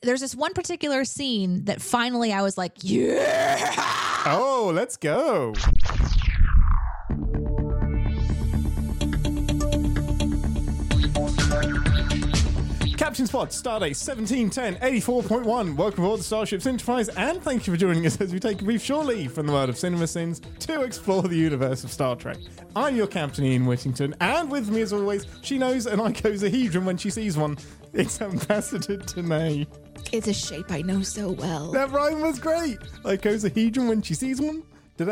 there's this one particular scene that finally I was like, yeah. Oh, let's go. Captain's Pod, Stardate 1710 84.1. Welcome aboard the Starship Enterprise, and thank you for joining us as we take a brief short leave from the world of cinema sins to explore the universe of Star Trek. I'm your Captain Ian Whittington, and with me as always, she knows an icosahedron when she sees one. It's Ambassador Danae. It's a shape I know so well. That rhyme was great. Icosahedron when she sees one.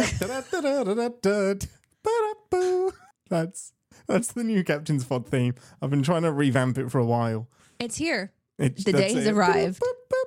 That's the new Captain's Pod theme. I've been trying to revamp it for a while. It's here. The day has arrived.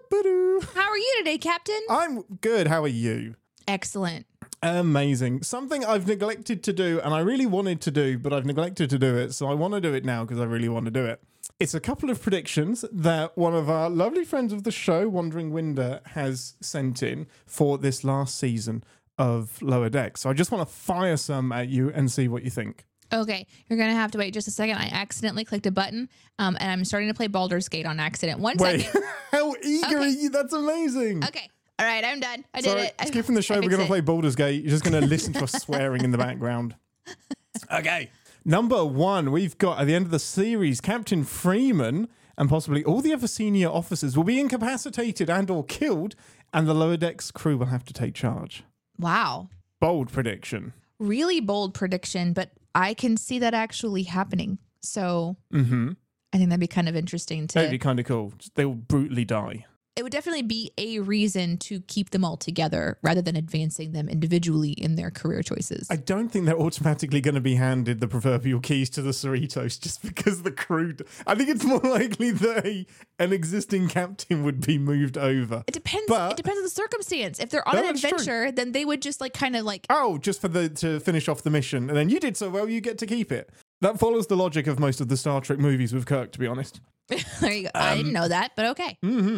How are you today, Captain? I'm good. How are you? Excellent. Amazing. Something I've neglected to do, and I really wanted to do, but I've neglected to do it, so I want to do it now because I really want to do it. It's a couple of predictions that one of our lovely friends of the show, Wandering Winder, has sent in for this last season of Lower Decks. So I just want to fire some at you and see what you think. Okay, you're going to have to wait just a second. I accidentally clicked a button, and I'm starting to play Baldur's Gate on accident. One second. How eager are you? That's amazing. Okay. All right, I'm done. I did it. Skipping the show, we're going to play Baldur's Gate. You're just going to listen to us swearing in the background. Okay. Number one, we've got at the end of the series, Captain Freeman and possibly all the other senior officers will be incapacitated and or killed, and the Lower Decks crew will have to take charge. Wow. Bold prediction. Really bold prediction, but I can see that actually happening. So I think that'd be kind of interesting to... That'd be kind of cool. They will brutally die. It would definitely be a reason to keep them all together rather than advancing them individually in their career choices. I don't think they're automatically going to be handed the proverbial keys to the Cerritos just because the crew... I think it's more likely that an existing captain would be moved over. It depends. It depends on the circumstance. If they're on an adventure, then they would just Oh, just to finish off the mission. And then you did so well, you get to keep it. That follows the logic of most of the Star Trek movies with Kirk, to be honest. There you go. I didn't know that, but okay.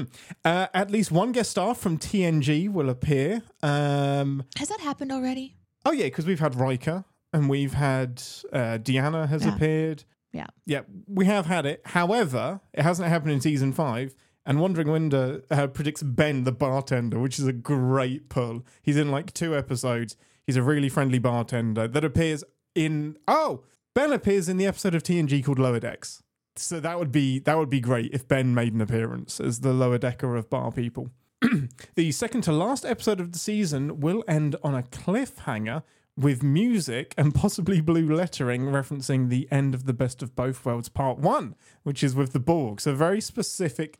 At least one guest star from TNG will appear. Has that happened already? Oh, yeah, because we've had Riker and we've had Deanna has appeared. Yeah. Yeah, we have had it. However, it hasn't happened in season 5. And Wandering Winder predicts Ben the bartender, which is a great pull. He's in like 2 episodes. He's a really friendly bartender that appears in... Oh, Ben appears in the episode of TNG called Lower Decks. So that would be great if Ben made an appearance as the lower decker of bar people. The second to last episode of the season will end on a cliffhanger with music and possibly blue lettering referencing the end of the Best of Both Worlds Part 1, which is with the Borg. So very specific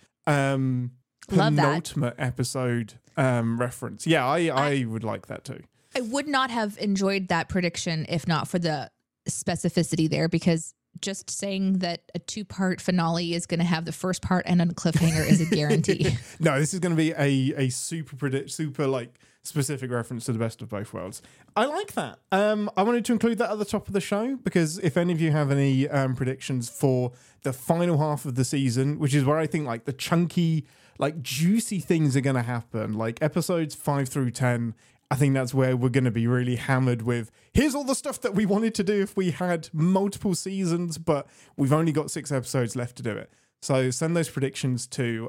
penultimate episode reference. Yeah, I would like that too. I would not have enjoyed that prediction if not for the specificity there, because just saying that a 2-part finale is going to have the first part and a cliffhanger is a guarantee. No, this is going to be a super like specific reference to the Best of Both Worlds. I like that. I wanted to include that at the top of the show because if any of you have any predictions for the final half of the season, which is where I think like the chunky, like juicy things are going to happen, like episodes 5 through 10. I think that's where we're going to be really hammered with, here's all the stuff that we wanted to do if we had multiple seasons, but we've only got 6 episodes left to do it. So send those predictions to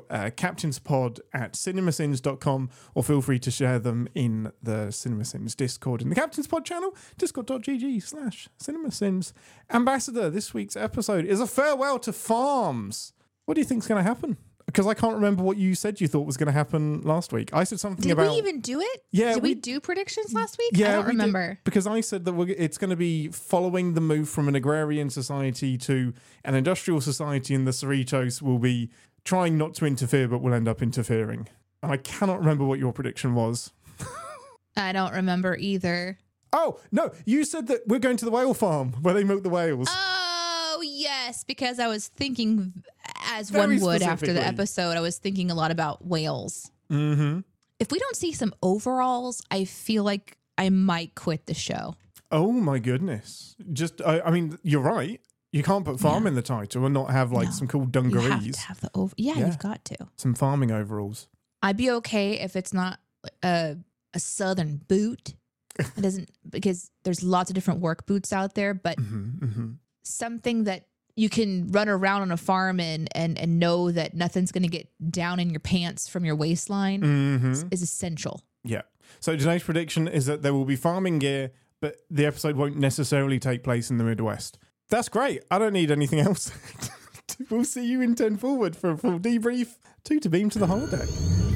captainspod@cinemasins.com or feel free to share them in the CinemaSins Discord in the Captain's Pod channel, discord.gg/cinemasins. Ambassador, this week's episode is a farewell to farms. What do you think's going to happen? Because I can't remember what you said you thought was going to happen last week. I said something about... Did we even do it? Yeah. Did we do predictions last week? Yeah, I don't remember. Because I said that it's going to be following the move from an agrarian society to an industrial society, and the Cerritos will be trying not to interfere, but will end up interfering. And I cannot remember what your prediction was. I don't remember either. Oh, no. You said that we're going to the whale farm where they milk the whales. Oh, yes, because I was thinking... As Very one would after the specifically. episode, I was thinking a lot about whales. Mm-hmm. If we don't see some overalls, I feel like I might quit the show. Oh, my goodness. Just, I mean, you're right. You can't put farm in the title and not have like some cool You dungarees. have to have the Yeah. you've got to. Some farming overalls. I'd be okay if it's not a southern boot. It doesn't, because there's lots of different work boots out there, but something that you can run around on a farm and know that nothing's going to get down in your pants from your waistline is essential. Yeah. So today's prediction is that there will be farming gear, but the episode won't necessarily take place in the Midwest. That's great. I don't need anything else. We'll see you in 10 Forward for a full debrief. 2 to beam to the holodeck.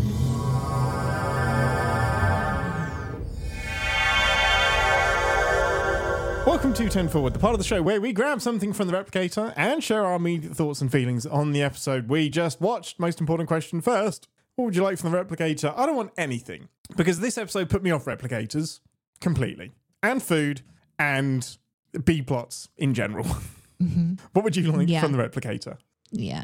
Welcome to 10 Forward, the part of the show where we grab something from the Replicator and share our immediate thoughts and feelings on the episode we just watched. Most important question first. What would you like from the Replicator? I don't want anything, because this episode put me off Replicators completely. And food and B-plots in general. What would you like from the Replicator? Yeah.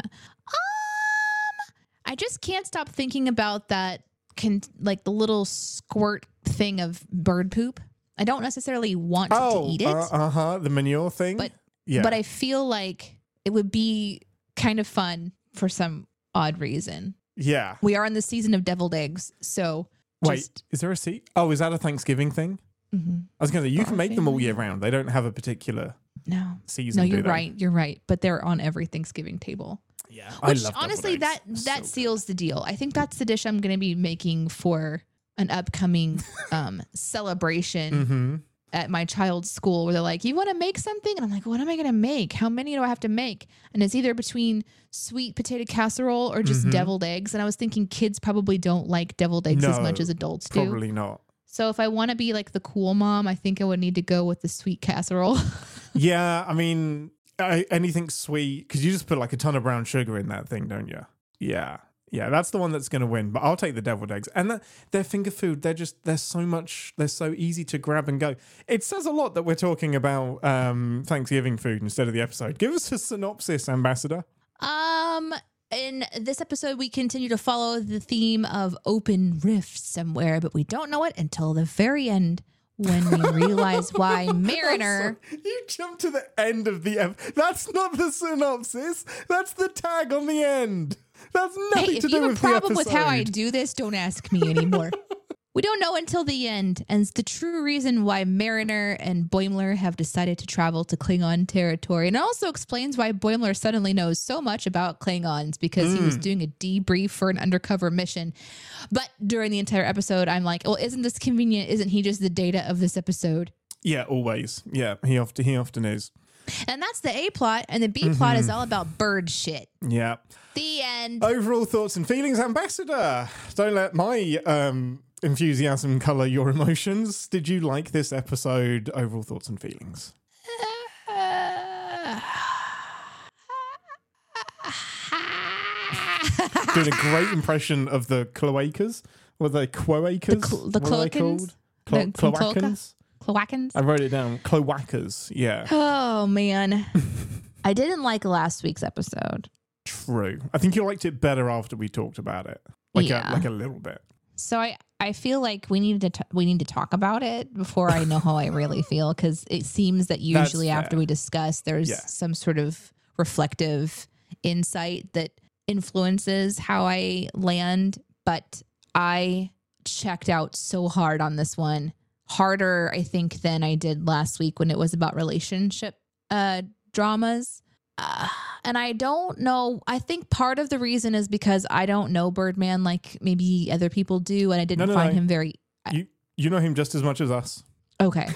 I just can't stop thinking about that, like the little squirt thing of bird poop. I don't necessarily want to eat it. The manure thing. But I feel like it would be kind of fun for some odd reason. Yeah. We are in the season of deviled eggs, so wait, is there a season? Oh, is that a Thanksgiving thing? I was going to say, you can make them all year round. They don't have a particular season. No, you're right. You're right. But they're on every Thanksgiving table. Yeah. Which, I love honestly, that seals the deal. I think that's the dish I'm going to be making for an upcoming celebration at my child's school, where they're like, you want to make something? And I'm like, what am I going to make? How many do I have to make? And it's either between sweet potato casserole or just deviled eggs. And I was thinking kids probably don't like deviled eggs as much as adults do. Probably not. So if I want to be like the cool mom, I think I would need to go with the sweet casserole. Yeah, I mean, anything sweet, because you just put like a ton of brown sugar in that thing, don't you? Yeah. Yeah, that's the one that's going to win. But I'll take the deviled eggs. And they're finger food. They're so easy to grab and go. It says a lot that we're talking about Thanksgiving food instead of the episode. Give us a synopsis, Ambassador. In this episode, we continue to follow the theme of open rifts somewhere, but we don't know it until the very end, when we realize why Mariner... You jumped to the end of the episode. That's not the synopsis. That's the tag on the end. That's nothing to do with the episode. If you have a problem with how I do this, don't ask me anymore. We don't know until the end, and it's the true reason why Mariner and Boimler have decided to travel to Klingon territory. And it also explains why Boimler suddenly knows so much about Klingons, because he was doing a debrief for an undercover mission. But during the entire episode, I'm like, well, isn't this convenient? Isn't he just the Data of this episode? Yeah, always. Yeah, he often is. And that's the A plot, and the B plot is all about bird shit. Yeah. The end. Overall thoughts and feelings, Ambassador. Don't let my enthusiasm color your emotions. Did you like this episode? Overall thoughts and feelings. Doing a great impression of the cloacas. Were they cloacas? The cloacans? Cloacans? Cloacans? I wrote it down. Cloacas, yeah. Oh, man. I didn't like last week's episode. True. I think you liked it better after we talked about it. Like a little bit. So I feel like we need to talk about it before I know how I really feel, because it seems that usually after we discuss, there's some sort of reflective insight that influences how I land. But I checked out so hard on this one. Harder, I think, than I did last week when it was about relationship dramas. And I don't know. I think part of the reason is because I don't know Birdman like maybe other people do, and I didn't find him very. You know him just as much as us. Okay.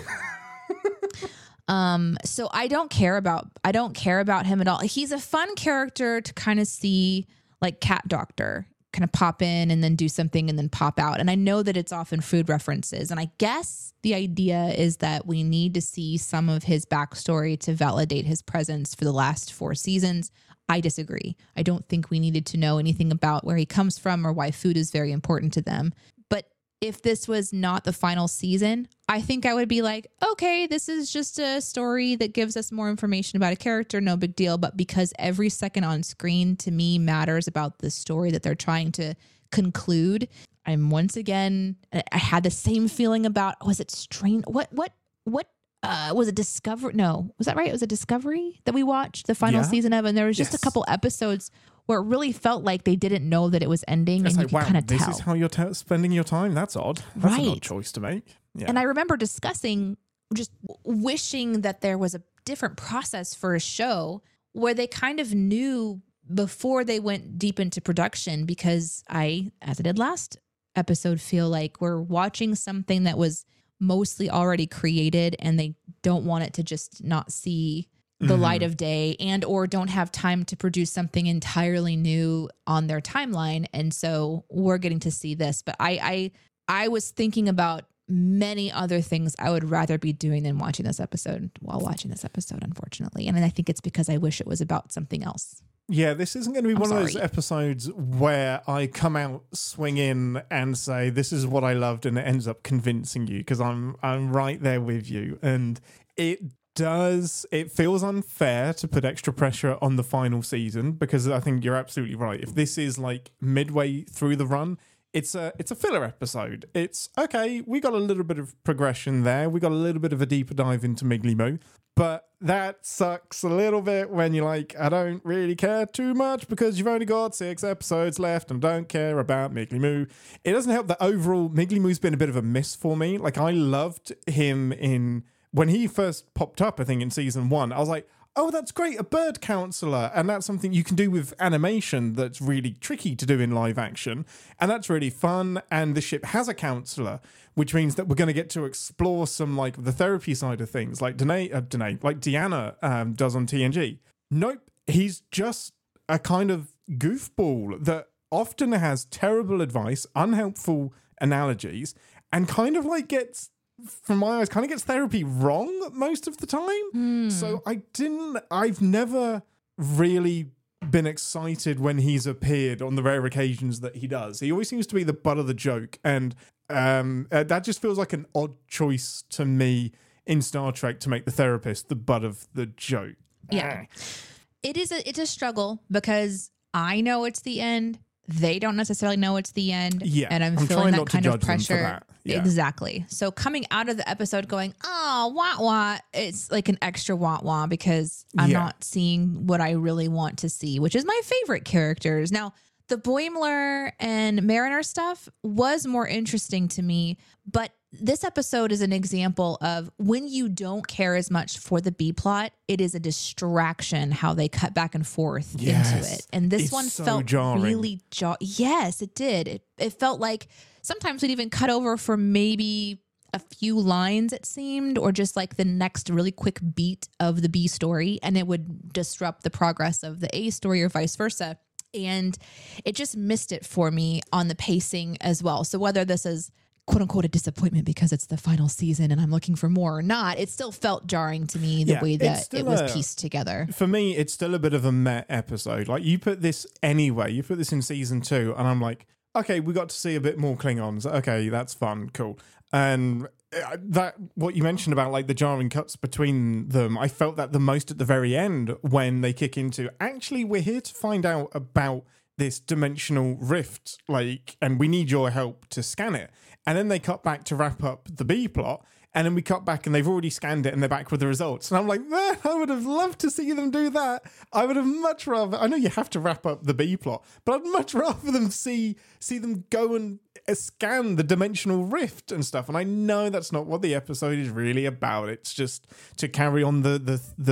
So I don't care about him at all. He's a fun character to kind of see, like Cat Doctor, kind of pop in and then do something and then pop out. And I know that it's often food references. And I guess the idea is that we need to see some of his backstory to validate his presence for the last 4 seasons. I disagree. I don't think we needed to know anything about where he comes from or why food is very important to them. But if this was not the final season, I think I would be like, okay, this is just a story that gives us more information about a character, no big deal. But because every second on screen to me matters about the story that they're trying to conclude, I'm once again, I had the same feeling about, was it Strain? What was it Discovery? No, was that right? It was a Discovery that we watched the final season of, and there was just a couple episodes where it really felt like they didn't know that it was ending, and you could kind of tell. This is how you're spending your time? That's odd. That's an odd choice to make. Yeah. And I remember discussing just wishing that there was a different process for a show where they kind of knew before they went deep into production, because I, as I did last episode, feel like we're watching something that was mostly already created and they don't want it to just not see the light of day, and or don't have time to produce something entirely new on their timeline. And so we're getting to see this. But I was thinking about many other things I would rather be doing than watching this episode while watching this episode, unfortunately. And I think it's because I wish it was about something else. Yeah, this isn't going to be one of those episodes where I come out swinging and say, this is what I loved, and it ends up convincing you, because I'm right there with you. And it feels unfair to put extra pressure on the final season, because I think you're absolutely right. If this is like midway through the run, it's a filler episode. It's okay, we got a little bit of progression there. We got a little bit of a deeper dive into Miggly Moo. But that sucks a little bit when you're like, I don't really care too much because you've only got 6 episodes left and don't care about Miggly Moo. It doesn't help that overall Miggly Moo's been a bit of a miss for me. Like, I loved him when he first popped up, I think in season 1, I was like, oh, that's great, a bird counselor. And that's something you can do with animation that's really tricky to do in live action. And that's really fun. And the ship has a counselor, which means that we're going to get to explore some, like, the therapy side of things, like Deanna does on TNG. Nope, he's just a kind of goofball that often has terrible advice, unhelpful analogies, and kind of like gets, from my eyes, kind of gets therapy wrong most of the time. So I've never really been excited when he's appeared on the rare occasions that he does. He always seems to be the butt of the joke. And that just feels like an odd choice to me in Star Trek to make the therapist the butt of the joke. Yeah. It's a struggle because I know it's the end. They don't necessarily know it's the end. Yeah. And I'm feeling that kind of pressure. Yeah. Exactly. So coming out of the episode going, oh, wah, it's like an extra wah because I'm not seeing what I really want to see, which is my favorite characters. Now, the Boimler and Mariner stuff was more interesting to me, but this episode is an example of when you don't care as much for the B plot, it is a distraction how they cut back and forth into it. And this one so felt jarring. really yes, it did. It felt like sometimes we'd even cut over for maybe a few lines, it seemed, or just like the next really quick beat of the B story, and it would disrupt the progress of the A story or vice versa. And it just missed it for me on the pacing as well. So whether this is quote unquote a disappointment because it's the final season and I'm looking for more or not, it still felt jarring to me the way that it was pieced together. For me, it's still a bit of a meh episode. Like, you put this anyway, you put this in season 2 and I'm like, okay, we got to see a bit more Klingons. Okay, that's fun, cool. And that, what you mentioned about like the jarring cuts between them, I felt that the most at the very end when they kick into, actually, we're here to find out about this dimensional rift, like, and we need your help to scan it. And then they cut back to wrap up the B plot. And then we cut back and they've already scanned it and they're back with the results. And I'm like, man, I would have loved to see them do that. I would have much rather, I know you have to wrap up the B plot, but I'd much rather them see them go and scan the dimensional rift and stuff. And I know that's not what the episode is really about. It's just to carry on the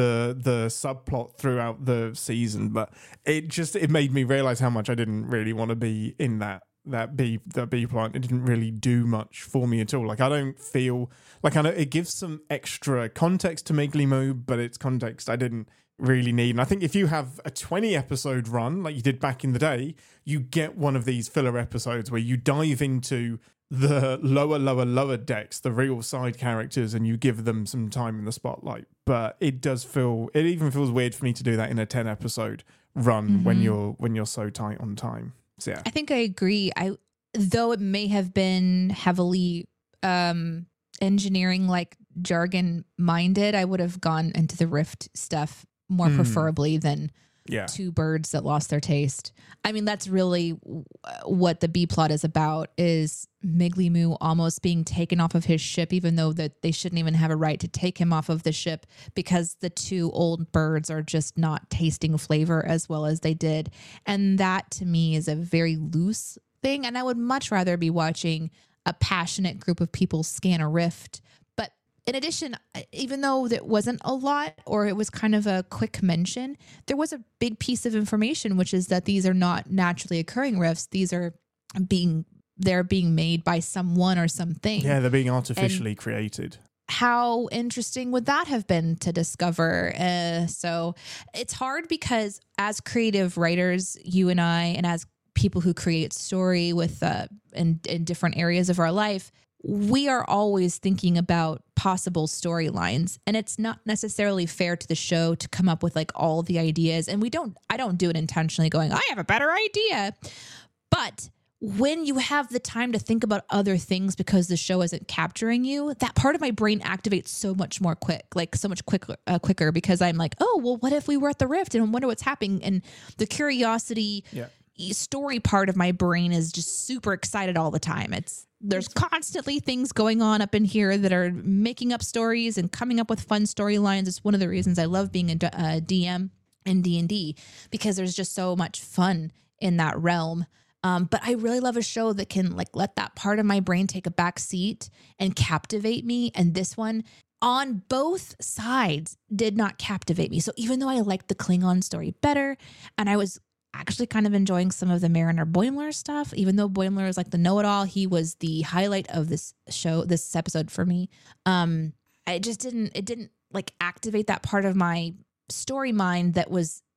subplot throughout the season. But it made me realize how much I didn't really want to be in that B plot. It didn't really do much for me at all. Like, I don't feel like, I know it gives some extra context to Miggly Moo, but it's context I didn't really need. And I think if you have a 20 episode run like you did back in the day, you get one of these filler episodes where you dive into the lower decks, the real side characters, and you give them some time in the spotlight. But it even feels weird for me to do that in a 10 episode run when you're so tight on time. So, yeah. I think I agree. Though it may have been heavily engineering, like jargon minded, I would have gone into the Rift stuff more preferably than two birds that lost their taste. I mean, that's really what the B plot is about, is Miggly Moo almost being taken off of his ship, even though that they shouldn't even have a right to take him off of the ship, because the two old birds are just not tasting flavor as well as they did. And that to me is a very loose thing. And I would much rather be watching a passionate group of people scan a rift. But in addition, even though that wasn't a lot or it was kind of a quick mention, there was a big piece of information, which is that these are not naturally occurring rifts. These are they're being made by someone or something. Yeah, they're being artificially created. How interesting would that have been to discover? So it's hard because as creative writers, you and I, and as people who create story with in different areas of our life, we are always thinking about possible storylines, and it's not necessarily fair to the show to come up with like all the ideas. And I don't do it intentionally going, I have a better idea. But when you have the time to think about other things because the show isn't capturing you, that part of my brain activates so much more quicker because I'm like, oh, well, what if we were at the Rift and I wonder what's happening? And the curiosity story part of my brain is just super excited all the time. There's constantly things going on up in here that are making up stories and coming up with fun storylines. It's one of the reasons I love being a DM in D&D, because there's just so much fun in that realm. But I really love a show that can like let that part of my brain take a back seat and captivate me. And this one on both sides did not captivate me. So even though I liked the Klingon story better, and I was actually kind of enjoying some of the Mariner Boimler stuff, even though Boimler is like the know-it-all, he was the highlight of this episode for me. It didn't like activate that part of my story mind that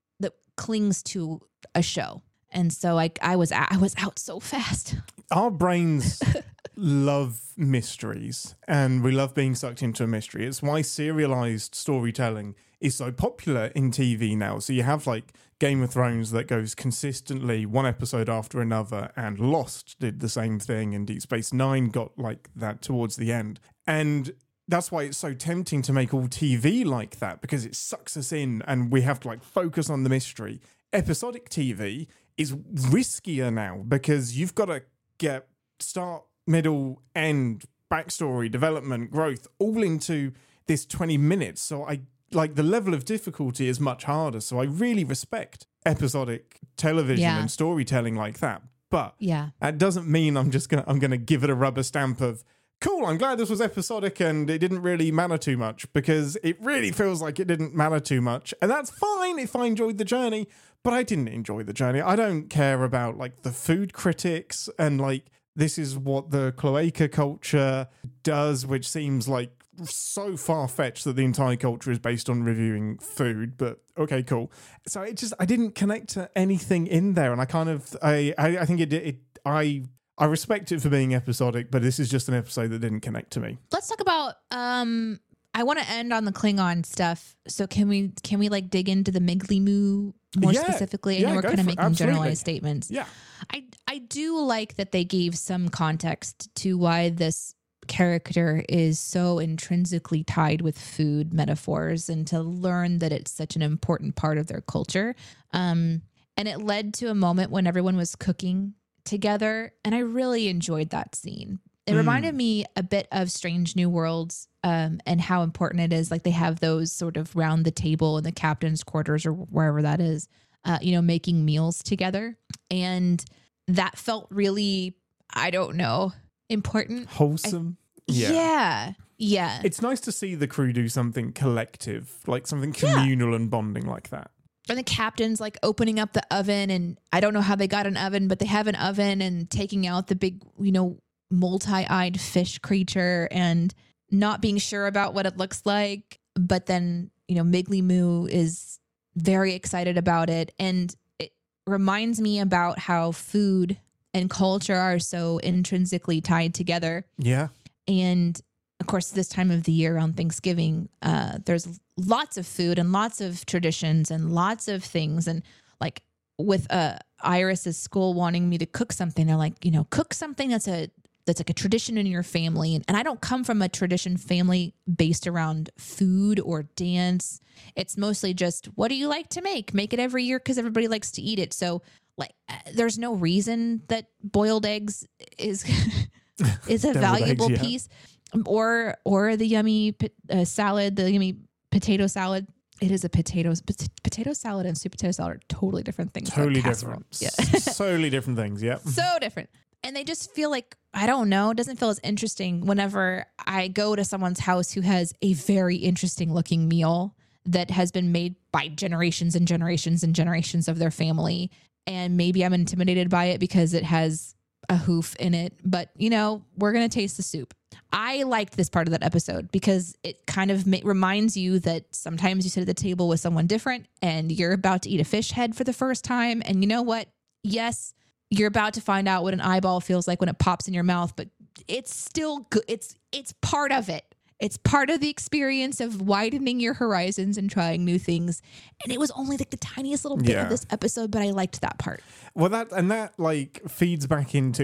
clings to a show. And so I was out so fast. Our brains love mysteries, and we love being sucked into a mystery. It's why serialized storytelling is so popular in TV now. So you have like Game of Thrones that goes consistently one episode after another, and Lost did the same thing, and Deep Space Nine got like that towards the end. And that's why it's so tempting to make all TV like that, because it sucks us in and we have to like focus on the mystery. Episodic TV is riskier now because you've got to get start, middle, end, backstory, development, growth all into this 20 minutes. So I like the level of difficulty is much harder. So I really respect episodic television and storytelling like that. But that doesn't mean I'm gonna give it a rubber stamp of cool, I'm glad this was episodic and it didn't really matter too much, because it really feels like it didn't matter too much. And that's fine if I enjoyed the journey, but I didn't enjoy the journey. I don't care about like the food critics and like this is what the cloaca culture does, which seems like so far-fetched that the entire culture is based on reviewing food, but okay, cool. So I didn't connect to anything in there, and I kind of I think I respect it for being episodic, but this is just an episode that didn't connect to me. Let's talk about I want to end on the Klingon stuff. So can we like dig into the Miglimu more specifically? I know we're kind of making generalized statements. Yeah. I do like that they gave some context to why this character is so intrinsically tied with food metaphors, and to learn that it's such an important part of their culture. And it led to a moment when everyone was cooking together, and I really enjoyed that scene. It reminded me a bit of Strange New Worlds, and how important it is. Like they have those sort of round the table in the captain's quarters or wherever that is, making meals together. And that felt really, I don't know, important. Wholesome. Yeah. It's nice to see the crew do something collective, like something communal and bonding like that. And the captain's like opening up the oven, and I don't know how they got an oven, but they have an oven, and taking out the big, multi-eyed fish creature and not being sure about what it looks like. But then, Miglimu is very excited about it. And it reminds me about how food and culture are so intrinsically tied together. Yeah. And of course, this time of the year around Thanksgiving, there's lots of food and lots of traditions and lots of things. And like with Iris's school wanting me to cook something, they're like, cook something that's like a tradition in your family. And I don't come from a tradition family based around food or dance. It's mostly just, what do you like to make? Make it every year because everybody likes to eat it. So like, there's no reason that boiled eggs is a valuable piece. Or the yummy salad, the yummy potato salad. It is a potato salad and sweet potato salad are totally different things. Totally different. Yeah. Totally different things. Yeah. So different. And they just feel like I don't know, it doesn't feel as interesting whenever I go to someone's house who has a very interesting looking meal that has been made by generations and generations and generations of their family. And maybe I'm intimidated by it because it has a hoof in it, but we're going to taste the soup. I liked this part of that episode because it kind of reminds you that sometimes you sit at the table with someone different and you're about to eat a fish head for the first time. And you know what? Yes, you're about to find out what an eyeball feels like when it pops in your mouth, but it's still good. It's part of it. It's part of the experience of widening your horizons and trying new things. And it was only like the tiniest little bit of this episode, but I liked that part. Well, that like feeds back into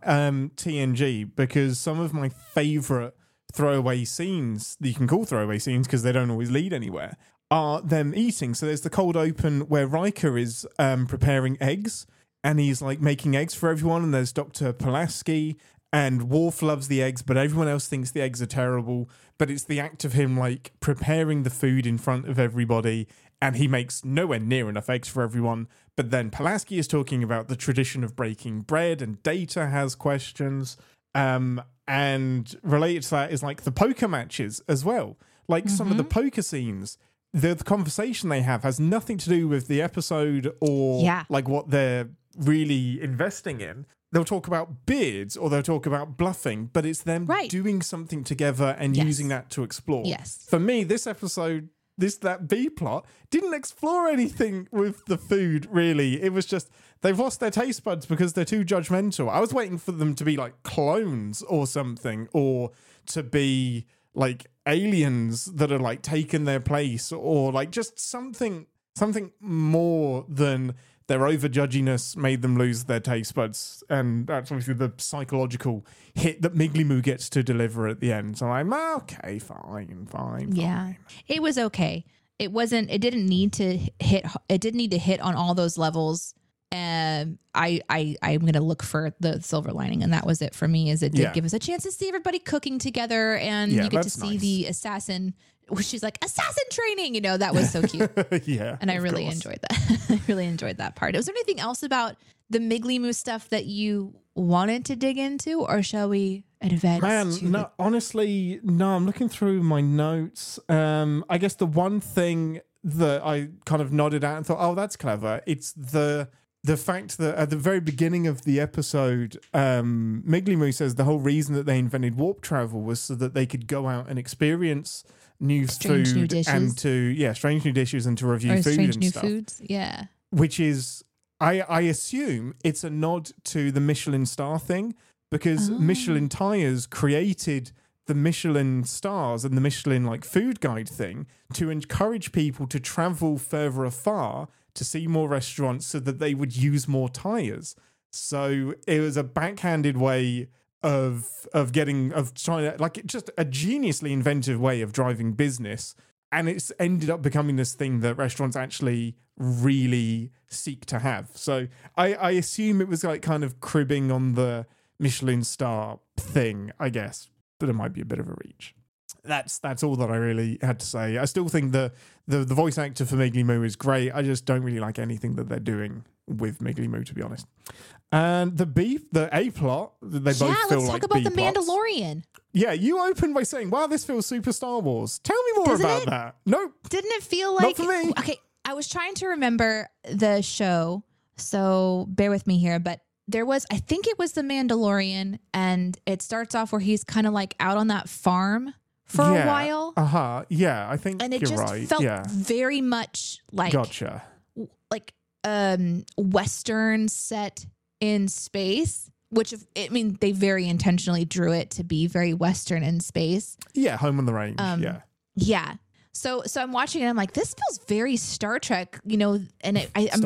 TNG, because some of my favorite throwaway scenes that you can call throwaway scenes because they don't always lead anywhere are them eating. So there's the cold open where Riker is preparing eggs and he's like making eggs for everyone. And there's Dr. Pulaski. And Worf loves the eggs, but everyone else thinks the eggs are terrible. But it's the act of him like preparing the food in front of everybody, and he makes nowhere near enough eggs for everyone. But then Pulaski is talking about the tradition of breaking bread, and Data has questions. And related to that is like the poker matches as well. Like some of the poker scenes, the conversation they have has nothing to do with the episode or like what they're really investing in. They'll talk about beards or they'll talk about bluffing, but it's them doing something together and using that to explore. Yes. For me, this episode, that B plot didn't explore anything with the food, really. It was just they've lost their taste buds because they're too judgmental. I was waiting for them to be like clones or something, or to be like aliens that are like taken their place, or like just something more than their over-judginess made them lose their taste buds. And that's obviously the psychological hit that Miggly Moo gets to deliver at the end. So I'm okay, fine. Yeah, it was okay. It didn't need to hit on all those levels. I'm going to look for the silver lining. And that was it for me, is it did give us a chance to see everybody cooking together. And you get to see the assassin. She's like, assassin training, that was so cute. And I really enjoyed that. I really enjoyed that part. Was there anything else about the Miggly Moo stuff that you wanted to dig into, or shall we advance? Honestly, no, I'm looking through my notes. I guess the one thing that I kind of nodded at and thought, oh, that's clever. It's the fact that at the very beginning of the episode, Miggly Moo says the whole reason that they invented warp travel was so that they could go out and experience strange new dishes and to review food and stuff. Foods. Yeah. Which is, I assume it's a nod to the Michelin star thing, because Michelin tires created the Michelin stars and the Michelin like food guide thing to encourage people to travel further afar to see more restaurants so that they would use more tires. So it was a backhanded way of trying to, like, just a geniusly inventive way of driving business. And it's ended up becoming this thing that restaurants actually really seek to have. So I assume it was like kind of cribbing on the Michelin star thing, I guess, but it might be a bit of a reach. That's all that I really had to say. I still think the voice actor for Miggly Moo is great. I just don't really like anything that they're doing with Miggly Moo, to be honest. And the A plot, they both feel like B plots. Yeah, let's talk about the Mandalorian. Yeah, you opened by saying, wow, this feels super Star Wars. Tell me more about that. Nope. Didn't it feel like... Not for me. Okay, I was trying to remember the show, so bear with me here, but I think it was the Mandalorian, and it starts off where he's kind of like out on that farm for a while. Yeah, I think and it you're just right. felt very much like... Gotcha. Like Western set in space, which they very intentionally drew it to be very Western in space. Yeah, Home on the Range. Yeah. So I'm watching it. I'm like, this feels very Star Trek, and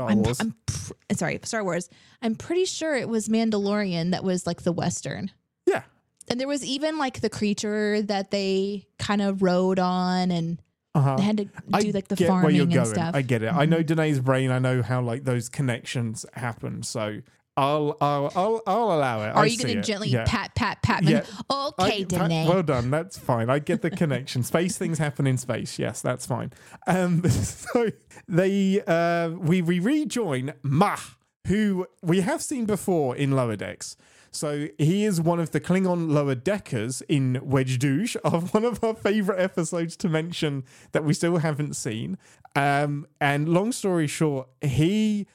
Star Wars. I'm pretty sure it was Mandalorian that was like the Western. Yeah. And there was even like the creature that they kind of rode on, and they had to do like the farming and stuff. I get it. Mm-hmm. I know Danae's brain. I know how like those connections happen. So I'll allow it. Are you going to gently pat? Yeah. Okay, Danae. Well done. That's fine. I get the connection. Space things happen in space. Yes, that's fine. So we rejoin Mah, who we have seen before in Lower Decks. So he is one of the Klingon lower deckers in Wedge Douche, of one of our favorite episodes to mention that we still haven't seen. And long story short, he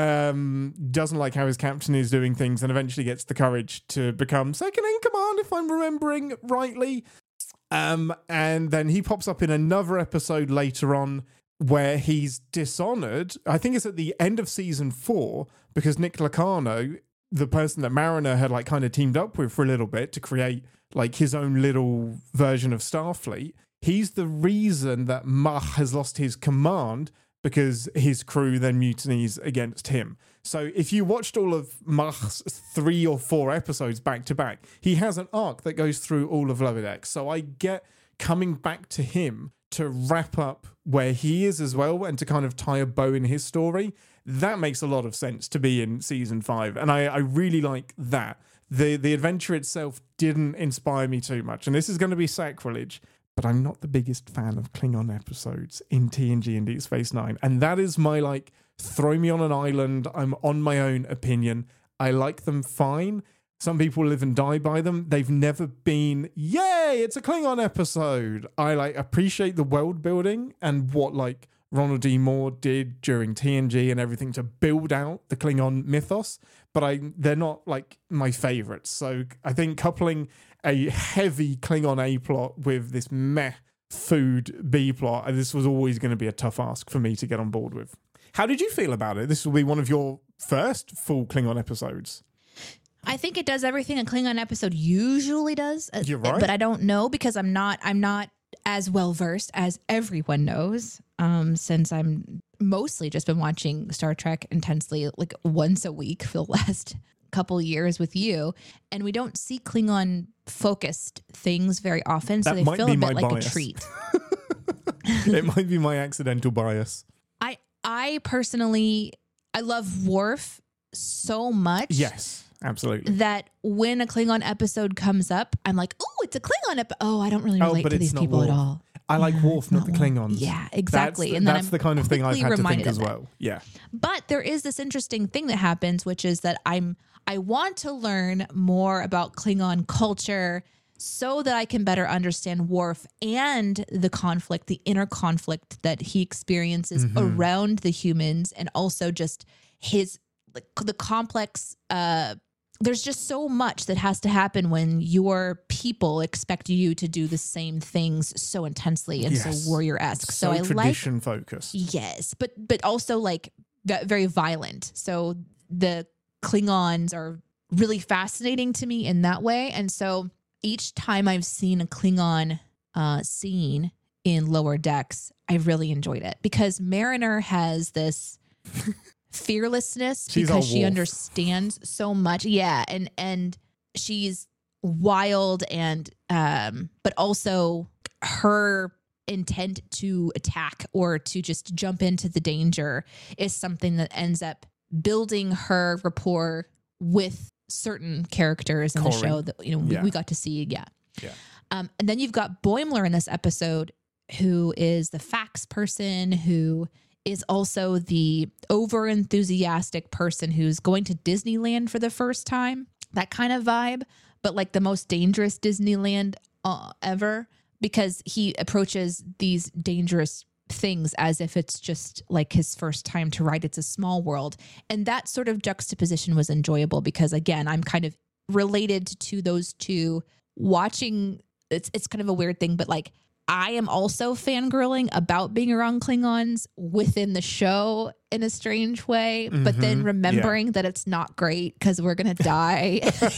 doesn't like how his captain is doing things and eventually gets the courage to become second in command, if I'm remembering rightly. And then he pops up in another episode later on where he's dishonored. I think it's at the end of season 4, because Nick Lacano, the person that Mariner had like kind of teamed up with for a little bit to create like his own little version of Starfleet, he's the reason that Mach has lost his command, because his crew then mutinies against him. So if you watched all of Mach's 3 or 4 episodes back to back, he has an arc that goes through all of Lower Decks. So I get coming back to him to wrap up where he is as well, and to kind of tie a bow in his story. That makes a lot of sense to be in season 5. And I really like that. The adventure itself didn't inspire me too much. And this is going to be sacrilege, but I'm not the biggest fan of Klingon episodes in TNG and Deep Space Nine. And that is my, like, throw me on an island, I'm on my own opinion. I like them fine. Some people live and die by them. They've never been, yay, it's a Klingon episode. I, like, appreciate the world building and what, like, Ronald D. Moore did during TNG and everything to build out the Klingon mythos, but they're not, like, my favorites. So I think coupling a heavy Klingon A plot with this meh food B plot, this was always going to be a tough ask for me to get on board with. How did you feel about it? This will be one of your first full Klingon episodes. I think it does everything a Klingon episode usually does. You're right. But I don't know, because I'm not as well versed as everyone knows, since I'm mostly just been watching Star Trek intensely, like once a week for the last couple years with you, and we don't see Klingon focused things very often, so they feel a bit like bias. A treat. It might be my accidental bias. I personally, I love Worf so much. Yes, absolutely. That when a Klingon episode comes up, I'm like, oh, it's a Klingon episode. Oh, I don't really relate to these people Worf. at all. I like Worf, not the Klingons. Yeah, exactly. That's the kind of thing I've had to think as well. Yeah. But there is this interesting thing that happens, which is that I want to learn more about Klingon culture so that I can better understand Worf and the conflict, the inner conflict that he experiences around the humans, and also just his, like, the complex, there's just so much that has to happen when your people expect you to do the same things so intensely and so warrior-esque. So I tradition focused. Yes, but also like very violent. So the Klingons are really fascinating to me in that way. And so each time I've seen a Klingon scene in Lower Decks, I've really enjoyed it, because Mariner has this fearlessness because she understands so much. Yeah. And she's wild, and but also her intent to attack or to just jump into the danger is something that ends up building her rapport with certain characters in the show that we got to see. Yeah. And then you've got Boimler in this episode, who is the facts person, who is also the over enthusiastic person who's going to Disneyland for the first time, that kind of vibe, but like the most dangerous Disneyland ever, because he approaches these dangerous things as if it's just like his first time to ride It's a Small World. And that sort of juxtaposition was enjoyable, because again, I'm kind of related to those two watching. It's kind of a weird thing, but like I am also fangirling about being around Klingons within the show in a strange way, but then remembering that it's not great because we're going to die.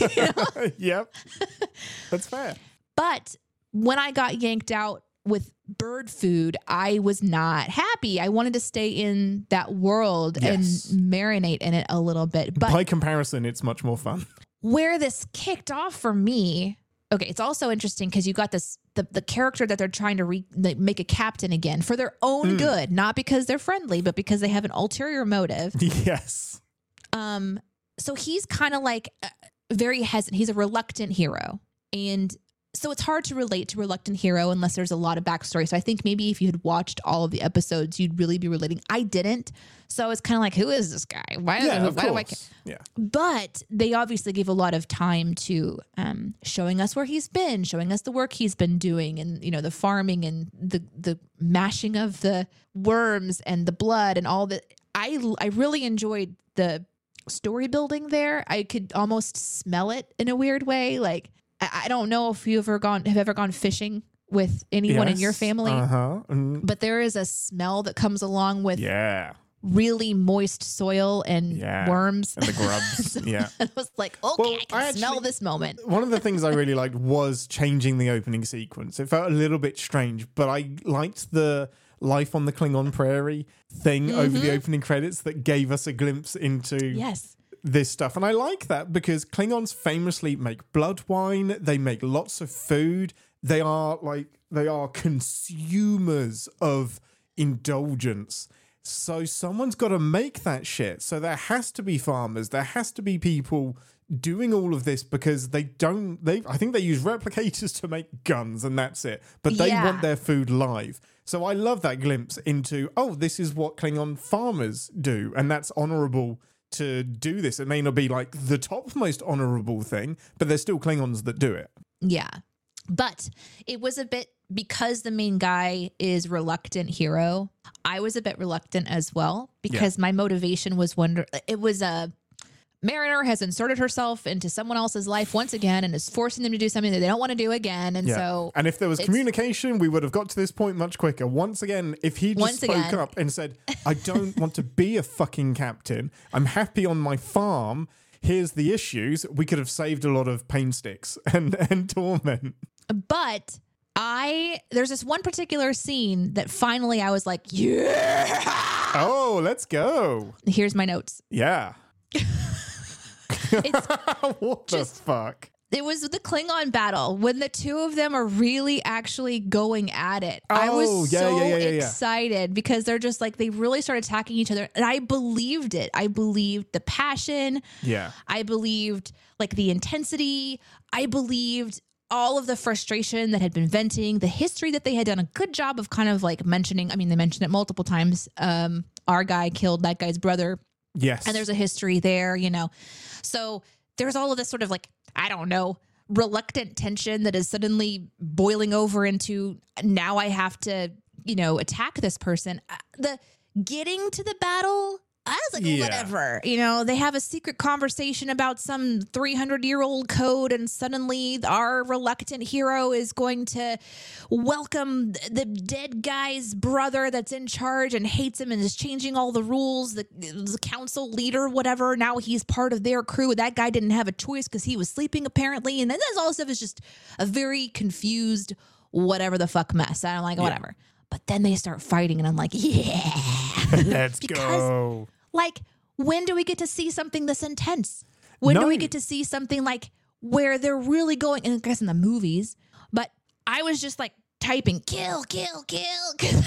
Yep. That's fair. But when I got yanked out with bird food, I was not happy. I wanted to stay in that world and marinate in it a little bit. But by comparison, it's much more fun. Where this kicked off for me, okay, it's also interesting because you got this, the character that they're trying to make a captain again for their own good, not because they're friendly, but because they have an ulterior motive. Yes. So he's kind of like very hesitant. He's a reluctant hero. And so it's hard to relate to Reluctant Hero unless there's a lot of backstory. So I think maybe if you had watched all of the episodes, you'd really be relating. I didn't. So it's kind of like, who is this guy? Why do I care? Yeah. But they obviously gave a lot of time to showing us where he's been, showing us the work he's been doing, and the farming and the mashing of the worms and the blood and all that. I really enjoyed the story building there. I could almost smell it in a weird way. Like, I don't know if you have ever gone fishing with anyone in your family, but there is a smell that comes along with really moist soil and worms and the grubs. Yeah. I was like, okay, I can smell this moment. One of the things I really liked was changing the opening sequence. It felt a little bit strange, but I liked the life on the Klingon prairie thing over the opening credits that gave us a glimpse into this stuff. And I like that because Klingons famously make blood wine. They make lots of food. They are consumers of indulgence. So someone's got to make that shit. So there has to be farmers. There has to be people doing all of this because I think they use replicators to make guns and that's it. But they want their food live. So I love that glimpse into, this is what Klingon farmers do. And that's honorable to do this. It may not be like the top most honorable thing, but there's still Klingons that do it. Yeah. But it was a bit, because the main guy is Reluctant Hero, I was a bit reluctant as well because my motivation was Mariner has inserted herself into someone else's life once again and is forcing them to do something that they don't want to do again. And and if there was communication, we would have got to this point much quicker. Once again, if he just spoke up and said, I don't want to be a fucking captain. I'm happy on my farm. Here's the issues. We could have saved a lot of pain sticks and torment. But there's this one particular scene that finally I was like, yeah. Oh, let's go. Here's my notes. Yeah. What the fuck? It was the Klingon battle when the two of them are really actually going at it. I was so excited because they're just like, they really started attacking each other. And I believed it. I believed the passion. Yeah. I believed like the intensity. I believed all of the frustration that had been venting, the history that they had done a good job of kind of like mentioning. I mean, they mentioned it multiple times. Our guy killed that guy's brother. Yes. And there's a history there, So there's all of this sort of like, I don't know, reluctant tension that is suddenly boiling over into now I have to, attack this person. The getting to the battle, I was like, whatever. They have a secret conversation about some 300-year-old code, and suddenly our reluctant hero is going to welcome the dead guy's brother that's in charge and hates him and is changing all the rules. The council leader, whatever. Now he's part of their crew. That guy didn't have a choice because he was sleeping, apparently. And then there's all this stuff is just a very confused, whatever the fuck mess. And I'm like, whatever. But then they start fighting, and I'm like, let's go. Like, when do we get to see something this intense? When do we get to see something like where they're really going, and I guess in the movies, but I was just like typing, kill, because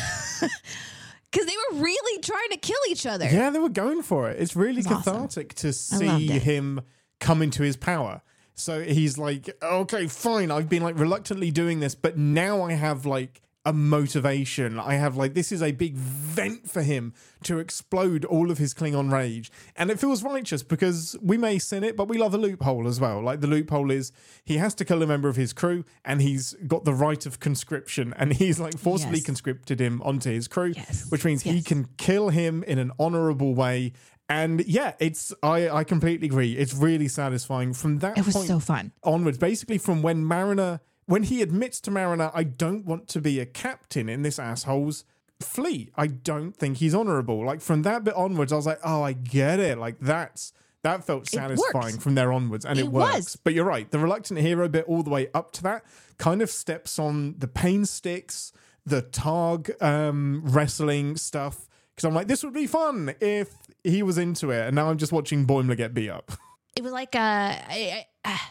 they were really trying to kill each other. Yeah, they were going for it. It's really cathartic to see him come into his power. So he's like, okay, fine. I've been like reluctantly doing this, but now I have like a motivation. I have like, this is a big vent for him to explode all of his Klingon rage. And it feels righteous because we may sin it, but we love a loophole as well. Like the loophole is he has to kill a member of his crew and he's got the right of conscription, and he's like forcibly conscripted him onto his crew, which means he can kill him in an honorable way. And yeah, I completely agree. It's really satisfying from that point. It was so fun. Onwards, basically from when he admits to Mariner, I don't want to be a captain in this asshole's fleet. I don't think he's honorable. Like from that bit onwards, I was like, oh, I get it. Like that felt satisfying from there onwards, and it works. But you're right. The reluctant hero bit all the way up to that kind of steps on the pain sticks, the Targ wrestling stuff. Because I'm like, this would be fun if he was into it. And now I'm just watching Boimler get beat up. It was like, I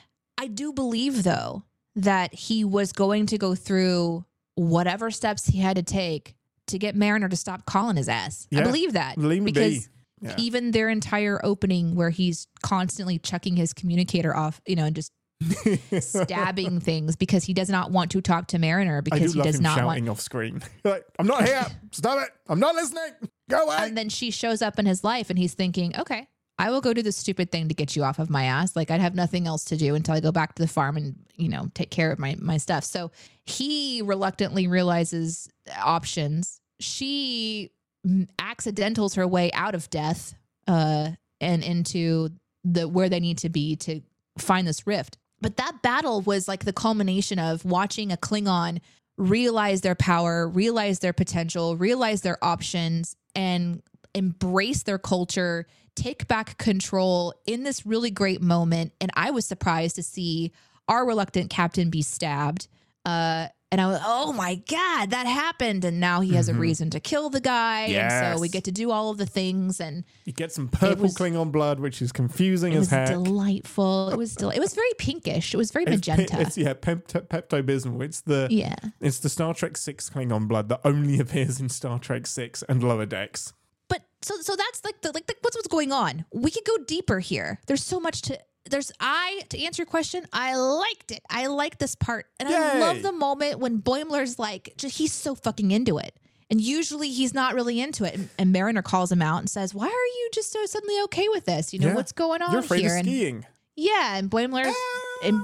do believe though, that he was going to go through whatever steps he had to take to get Mariner to stop calling his ass. Yeah, I believe that. Because even their entire opening where he's constantly chucking his communicator off, and just stabbing things because he does not want to talk to Mariner I because do he love does him not shouting want. off screen. Like, I'm not here. Stop it. I'm not listening. Go away. And then she shows up in his life and he's thinking, okay, I will go do this stupid thing to get you off of my ass. Like I'd have nothing else to do until I go back to the farm and, take care of my stuff. So he reluctantly realizes options. She accidentals her way out of death and into where they need to be to find this rift. But that battle was like the culmination of watching a Klingon realize their power, realize their potential, realize their options, and embrace their culture, take back control in this really great moment. And I was surprised to see our reluctant captain be stabbed. And I was, oh my God, that happened. And now he has a reason to kill the guy. Yes. And so we get to do all of the things. And You get some purple Klingon blood, which is confusing it as was heck. delightful. It was very pinkish. It was very magenta. It's Pepto-Bismol. It's the Star Trek 6 Klingon blood that only appears in Star Trek 6 and Lower Decks. But so that's like what's going on. We could go deeper here. There's so much to answer your question, I liked it. I liked this part. And I love the moment when Boimler's like, he's so fucking into it. And usually he's not really into it. And Mariner calls him out and says, why are you just so suddenly okay with this? What's going on You're afraid here? of skiing. And Boimler, and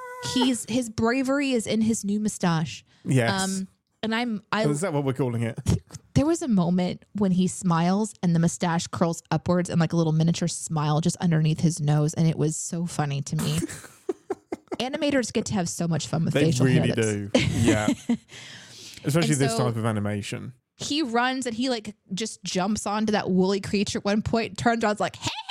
his bravery is in his new mustache. Yes. And Is that what we're calling it? there was a moment when he smiles and the mustache curls upwards and like a little miniature smile just underneath his nose. And it was so funny to me. Animators get to have so much fun with facial hair. They really do. Yeah. Especially this so type of animation. He runs and he like just jumps onto that woolly creature at one point, turns around, like, hey!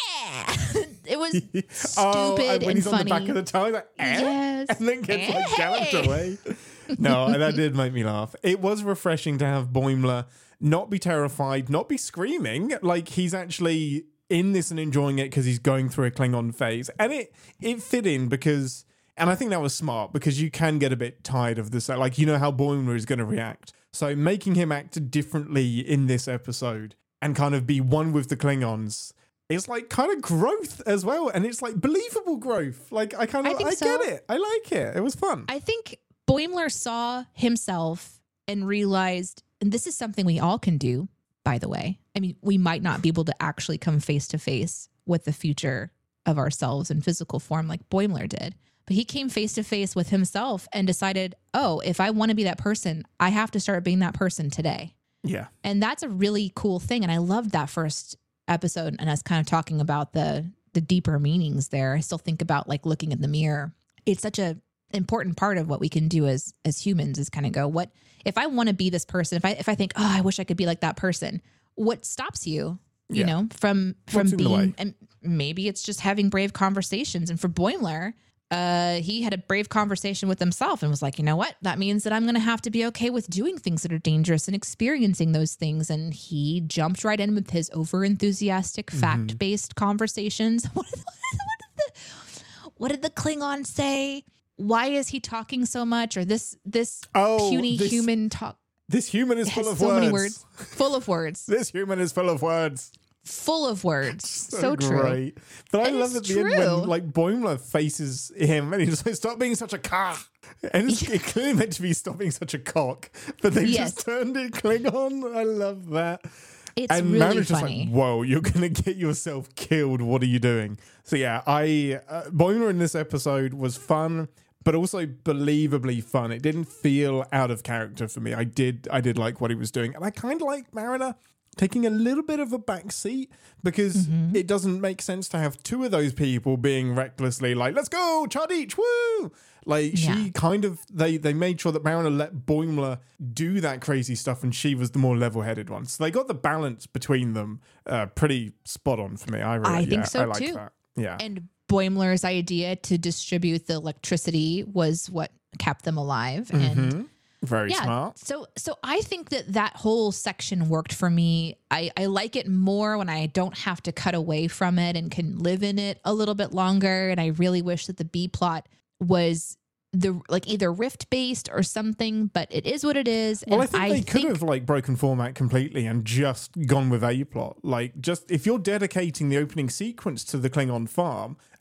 It was stupid when and he's funny. on the back of the tower, like, Yes. and then gets like galloped away. No, that did make me laugh. It was refreshing to have Boimler not be terrified, not be screaming. Like he's actually in this and enjoying it because he's going through a Klingon phase. And it fit in because, and I think that was smart because you can get a bit tired of this. Like, how Boimler is going to react. So making him act differently in this episode and kind of be one with the Klingons, it's like kind of growth as well. And it's like believable growth. Like I get it. I like it. It was fun. I think Boimler saw himself and realized, and this is something we all can do, by the way. I mean, we might not be able to actually come face to face with the future of ourselves in physical form like Boimler did. But he came face to face with himself and decided, oh, if I want to be that person, I have to start being that person today. Yeah. And that's a really cool thing. And I loved that first episode and us kind of talking about the deeper meanings there. I still think about like looking in the mirror. It's such a important part of what we can do as humans is kind of go, what if I want to be this person? If I think, oh, I wish I could be like that person, what stops you, from being, and maybe it's just having brave conversations. And for Boimler, he had a brave conversation with himself and was like, you know what? That means that I'm going to have to be okay with doing things that are dangerous and experiencing those things. And he jumped right in with his over-enthusiastic, fact-based conversations. What did the Klingon say? Why is he talking so much? Or this puny human talk. This human is full of so words. Many words. Full of words. This human is full of words. Full of words. So great. True. But I love at the end when like Boimler faces him and he's like, stop being such a cock. And it's clearly meant to be stop being such a cock. But they just turned it Klingon. I love that. It's and really Mariners funny. Just like, whoa, you're going to get yourself killed. What are you doing? So yeah, Boimler in this episode was fun, but also believably fun. It didn't feel out of character for me. I did like what he was doing. And I kind of like Mariner taking a little bit of a back seat because it doesn't make sense to have two of those people being recklessly like, let's go, Chad each, woo! Like she kind of, they made sure that Mariner let Boimler do that crazy stuff and she was the more level-headed one. So they got the balance between them pretty spot on for me. I think so too. I like that. Yeah. And Boimler's idea to distribute the electricity was what kept them alive. And very smart. So I think that whole section worked for me. I like it more when I don't have to cut away from it and can live in it a little bit longer. And I really wish that the B plot was either rift based or something, but it is what it is. Well, and I think they could have like broken format completely and just gone with A plot. Like just if you're dedicating the opening sequence to the Klingon farm,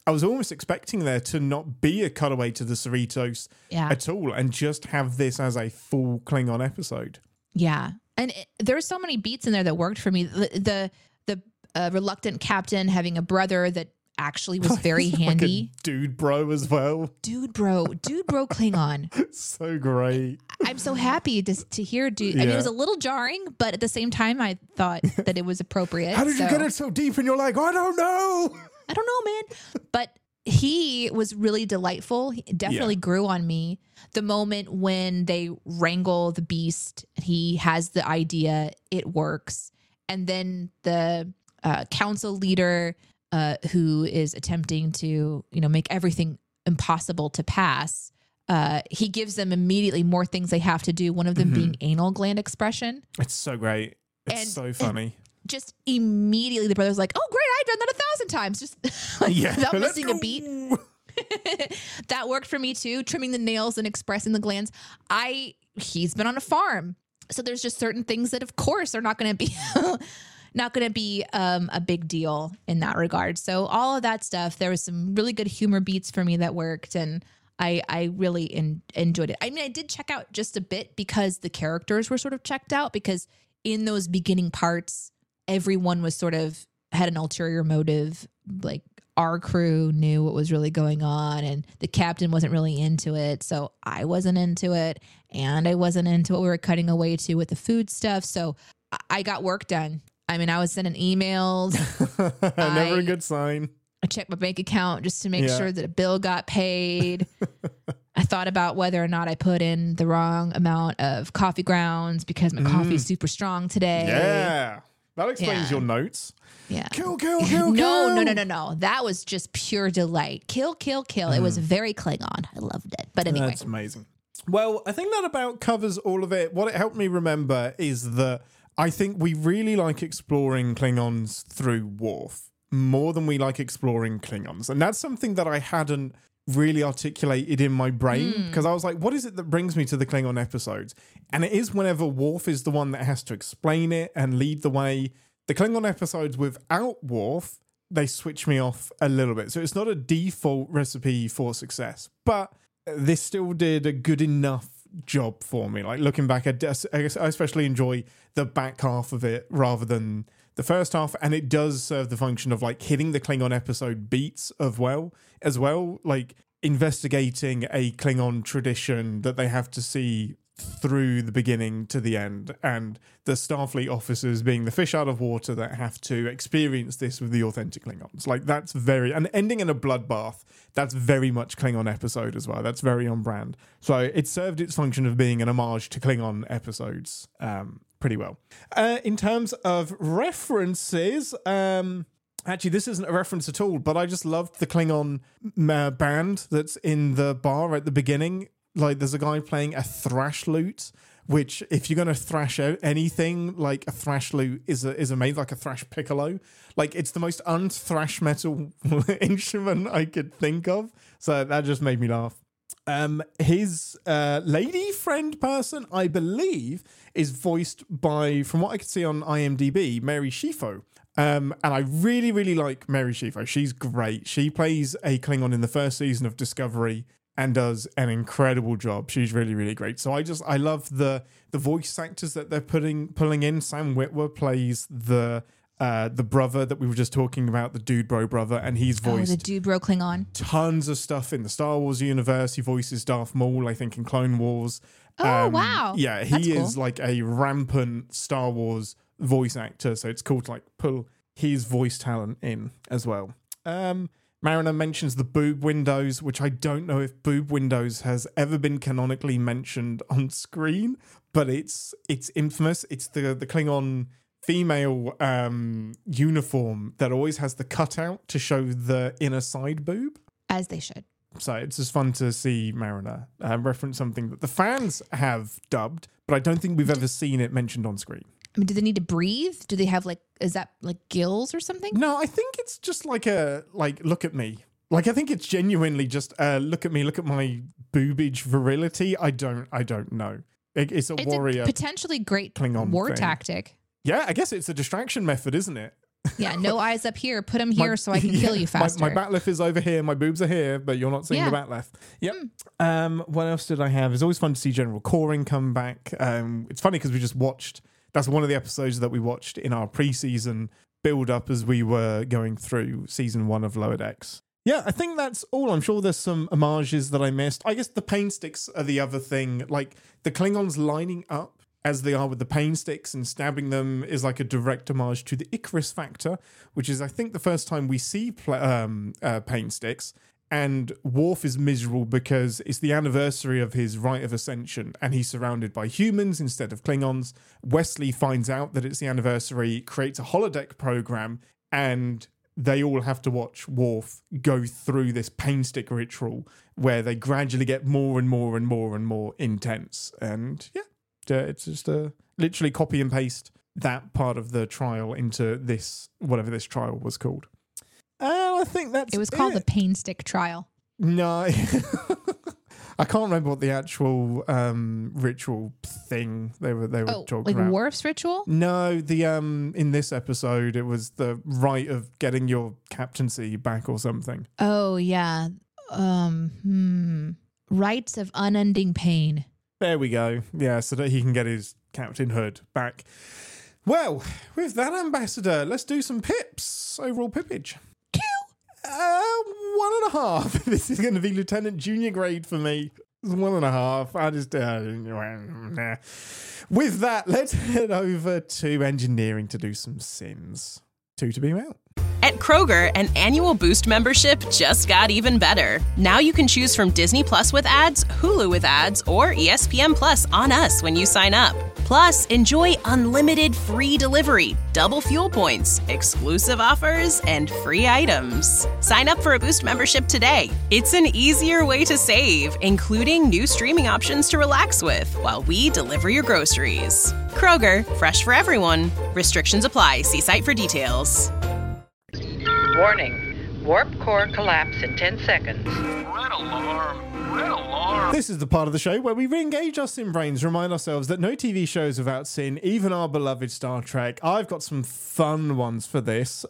I was almost expecting there to not be a cutaway to the Cerritos at all, and just have this as a full Klingon episode. Yeah. And there's so many beats in there that worked for me. The reluctant captain having a brother that actually was very handy. Like a dude bro as well. Dude bro Klingon. So great. I'm so happy to hear dude. I mean, it was a little jarring, but at the same time, I thought that it was appropriate. How did you get it so deep? And you're like, I don't know, man. But he was really delightful. He definitely grew on me. The moment when they wrangle the beast, he has the idea, it works. And then the council leader who is attempting to, make everything impossible to pass, he gives them immediately more things they have to do. One of them being anal gland expression. It's so great. It's so funny. Just immediately the brother's like, oh, great, I've done that 1,000 times. Just without missing a beat. That worked for me too. Trimming the nails and expressing the glands. He's been on a farm. So there's just certain things that, of course, are not going to be a big deal in that regard. So all of that stuff, there was some really good humor beats for me that worked, and I really enjoyed it. I mean, I did check out just a bit because the characters were sort of checked out, because in those beginning parts, everyone was sort of had an ulterior motive. Like, our crew knew what was really going on, and the captain wasn't really into it. So I wasn't into it, and I wasn't into what we were cutting away to with the food stuff. So I got work done. I mean, I was sending emails. Never a good sign. I checked my bank account just to make sure that a bill got paid. I thought about whether or not I put in the wrong amount of coffee grounds because my coffee is super strong today. Yeah. That explains your notes. Yeah. Kill. No. That was just pure delight. Kill. It was very Klingon. I loved it. But anyway. That's amazing. Well, I think that about covers all of it. What it helped me remember is that I think we really like exploring Klingons through Worf more than we like exploring Klingons. And that's something that I hadn't really articulated in my brain, because I was like, what is it that brings me to the Klingon episodes? And it is whenever Worf is the one that has to explain it and lead the way. The Klingon episodes without Worf, they switch me off a little bit. So it's not a default recipe for success, but this still did a good enough job for me. Like, looking back, I especially enjoy the back half of it rather than the first half, and it does serve the function of like hitting the Klingon episode beats as well, like investigating a Klingon tradition that they have to see through the beginning to the end, and the Starfleet officers being the fish out of water that have to experience this with the authentic Klingons. Like, that's and ending in a bloodbath, that's very much Klingon episode as well. That's very on brand. So it served its function of being an homage to Klingon episodes pretty well. In terms of references, actually, this isn't a reference at all, but I just loved the Klingon band that's in the bar at the beginning. Like, there's a guy playing a thrash lute, which, if you're going to thrash out anything, like, a thrash lute is made like a thrash piccolo. Like, it's the most unthrash metal instrument I could think of. So that just made me laugh. His lady friend person, I believe, is voiced by, from what I could see on IMDb, Mary Shifo. And I really, really like Mary Shifo. She's great. She plays a Klingon in the first season of Discovery and does an incredible job. She's really, really great. So I love the voice actors that they're pulling in. Sam Witwer plays the brother that we were just talking about, the dude bro brother, and he's voiced the dude bro Klingon. Tons of stuff in the Star Wars universe. He voices Darth Maul, I think, in Clone Wars. Oh, wow. Yeah, he is like a rampant Star Wars voice actor, so it's cool to like pull his voice talent in as well. Mariner mentions the boob windows, which I don't know if boob windows has ever been canonically mentioned on screen, but it's infamous. It's the Klingon female uniform that always has the cutout to show the inner side boob. As they should. So it's just fun to see Mariner reference something that the fans have dubbed, but I don't think we've ever seen it mentioned on screen. I mean, do they need to breathe? Do they have is that like gills or something? No, I think it's just look at me. Like, I think it's genuinely just look at me, look at my boobage virility. I don't know. It's a warrior. Potentially great Klingon war thing. tactic. Yeah, I guess it's a distraction method, isn't it? Yeah, no eyes up here. Put them here so I can kill you faster. My back left is over here. My boobs are here, but you're not seeing the back left. Yep. What else did I have? It's always fun to see General Coring come back. It's funny because we just watched. That's one of the episodes that we watched in our pre-season build-up as we were going through season 1 of Lower Decks. Yeah, I think that's all. I'm sure there's some homages that I missed. I guess the pain sticks are the other thing. Like the Klingons lining up as they are with the pain sticks and stabbing them is like a direct homage to the Icarus Factor, which is, I think, the first time we see pain sticks. And Worf is miserable because it's the anniversary of his rite of ascension and he's surrounded by humans instead of Klingons. Wesley finds out that it's the anniversary, creates a holodeck program, and they all have to watch Worf go through this pain stick ritual where they gradually get more and more and more and more intense. And yeah, it's just literally copy and paste that part of the trial into this, whatever this trial was called. I think that's it. Was called the pain stick trial. No, I can't remember what the actual ritual thing they were talking about. Like Worf's ritual? No, the in this episode it was the rite of getting your captaincy back or something. Oh yeah, rites of unending pain. There we go. Yeah, so that he can get his captainhood back. Well, with that, Ambassador, let's do some pips. Overall pippage. 1.5. This is going to be Lieutenant Junior grade for me. It's 1.5. I just nah. With that, let's head over to engineering to do some sins. 2 to beam out. At Kroger, an annual Boost membership just got even better. Now you can choose from Disney Plus with ads, Hulu with ads, or ESPN Plus on us when you sign up. Plus, enjoy unlimited free delivery, double fuel points, exclusive offers, and free items. Sign up for a Boost membership today. It's an easier way to save, including new streaming options to relax with while we deliver your groceries. Kroger, fresh for everyone. Restrictions apply. See site for details. Warning. Warp core collapse in 10 seconds. Red alarm. Red alarm. This is the part of the show where we re-engage our sin brains, remind ourselves that no TV shows without sin, even our beloved Star Trek. I've got some fun ones for this.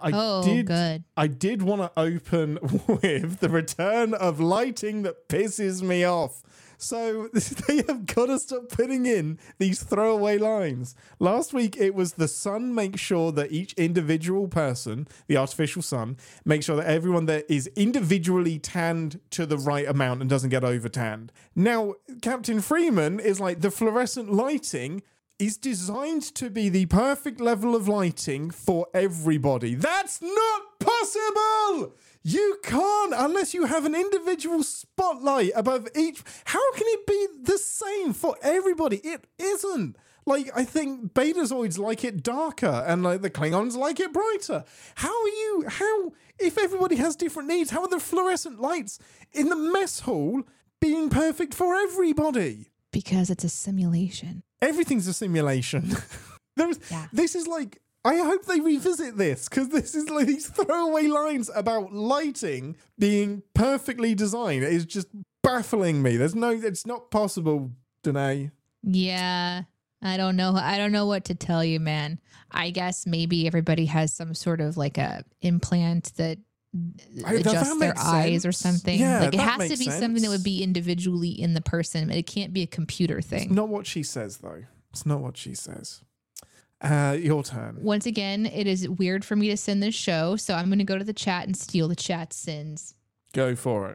Good. I did want to open with the return of lighting that pisses me off. So they have got to stop putting in these throwaway lines. Last week, it was the sun makes sure that each individual person, the artificial sun, makes sure that everyone there is individually tanned to the right amount and doesn't get over tanned. Now, Captain Freeman is like the fluorescent lighting is designed to be the perfect level of lighting for everybody. That's not possible! You can't unless you have an individual spotlight above each. How can it be the same for everybody? It isn't. Like, I think Betazoids like it darker and like the Klingons like it brighter. How, if everybody has different needs, how are the fluorescent lights in the mess hall being perfect for everybody? Because it's a simulation. Everything's a simulation. This is like, I hope they revisit this because this is like these throwaway lines about lighting being perfectly designed. It is just baffling me. It's not possible, Danae. Yeah, I don't know. I don't know what to tell you, man. I guess maybe everybody has some sort of like a implant that adjusts their eyes or something. Yeah, like it has to be something that would be individually in the person. It can't be a computer thing. It's not what she says, though. It's not what she says. Your turn. Once again, it is weird for me to send this show, so I'm going to go to the chat and steal the chat sins. Go for it.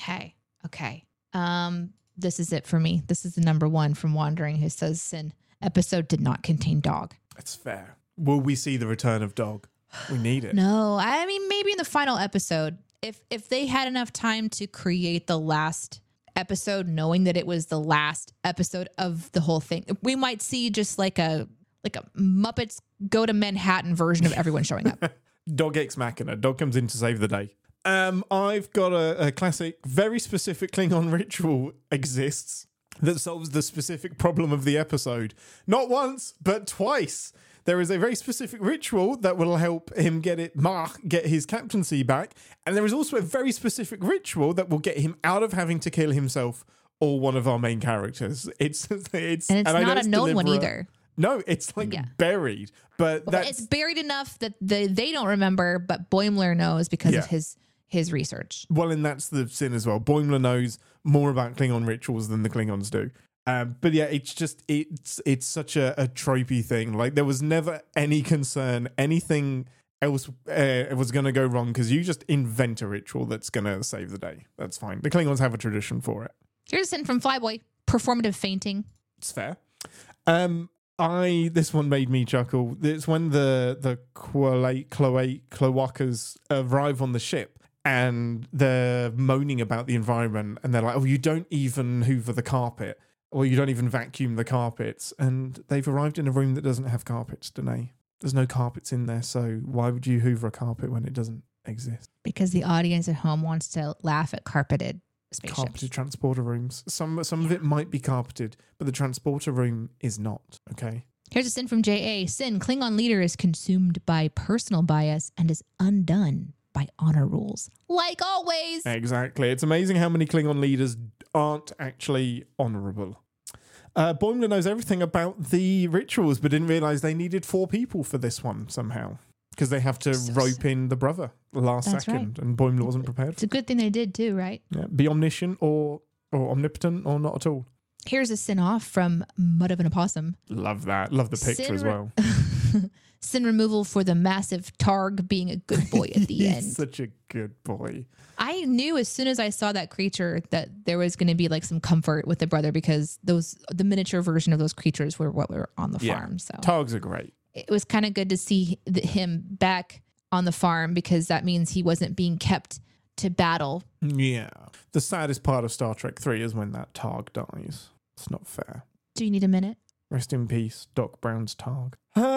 Okay. This is it for me. This is the number 1 from Wandering, who says sin episode did not contain dog. That's fair. Will we see the return of dog? We need it. No, I mean, maybe in the final episode, if they had enough time to create the last episode, knowing that it was the last episode of the whole thing, we might see just like a Muppets Go to Manhattan version of everyone showing up. Dog ex machina. Dog comes in to save the day. I've got a classic, very specific Klingon ritual exists that solves the specific problem of the episode. Not once, but twice. There is a very specific ritual that will help him get his captaincy back. And there is also a very specific ritual that will get him out of having to kill himself or one of our main characters. It's not a known one either. No, it's like buried. But it's buried enough that they don't remember, but Boimler knows because of his research. Well, and that's the sin as well. Boimler knows more about Klingon rituals than the Klingons do. But yeah, it's just it's such a tropey thing. Like there was never any concern anything else was going to go wrong because you just invent a ritual that's going to save the day. That's fine. The Klingons have a tradition for it. Here's a sin from Flyboy: performative fainting. It's fair. This one made me chuckle. It's when the cloacas arrive on the ship and they're moaning about the environment and they're like, oh, you don't even hoover the carpet or you don't even vacuum the carpets. And they've arrived in a room that doesn't have carpets, Danae. There's no carpets in there, so why would you hoover a carpet when it doesn't exist? Because the audience at home wants to laugh at carpeted spaceships. Carpeted transporter rooms. Some of it might be carpeted, but the transporter room is not, okay? Here's a sin from J.A. Sin: Klingon leader is consumed by personal bias and is undone by honor rules. Like always. Exactly. It's amazing how many Klingon leaders aren't actually honorable. Boimler knows everything about the rituals, but didn't realize they needed 4 people for this one somehow. Because they have to rope in the brother last second, and Boimler wasn't prepared. It's a good thing they did too, right? Yeah, be omniscient or omnipotent or not at all. Here's a sin off from Mud of an Opossum. Love that. Love the picture as well. Sin removal for the massive Targ being a good boy at the end. He's such a good boy. I knew as soon as I saw that creature that there was going to be like some comfort with the brother because the miniature version of those creatures were what were on the farm. So Targs are great. It was kind of good to see him back on the farm because that means he wasn't being kept to battle. Yeah. The saddest part of Star Trek 3 is when that Targ dies. It's not fair. Do you need a minute? Rest in peace, Doc Brown's Targ.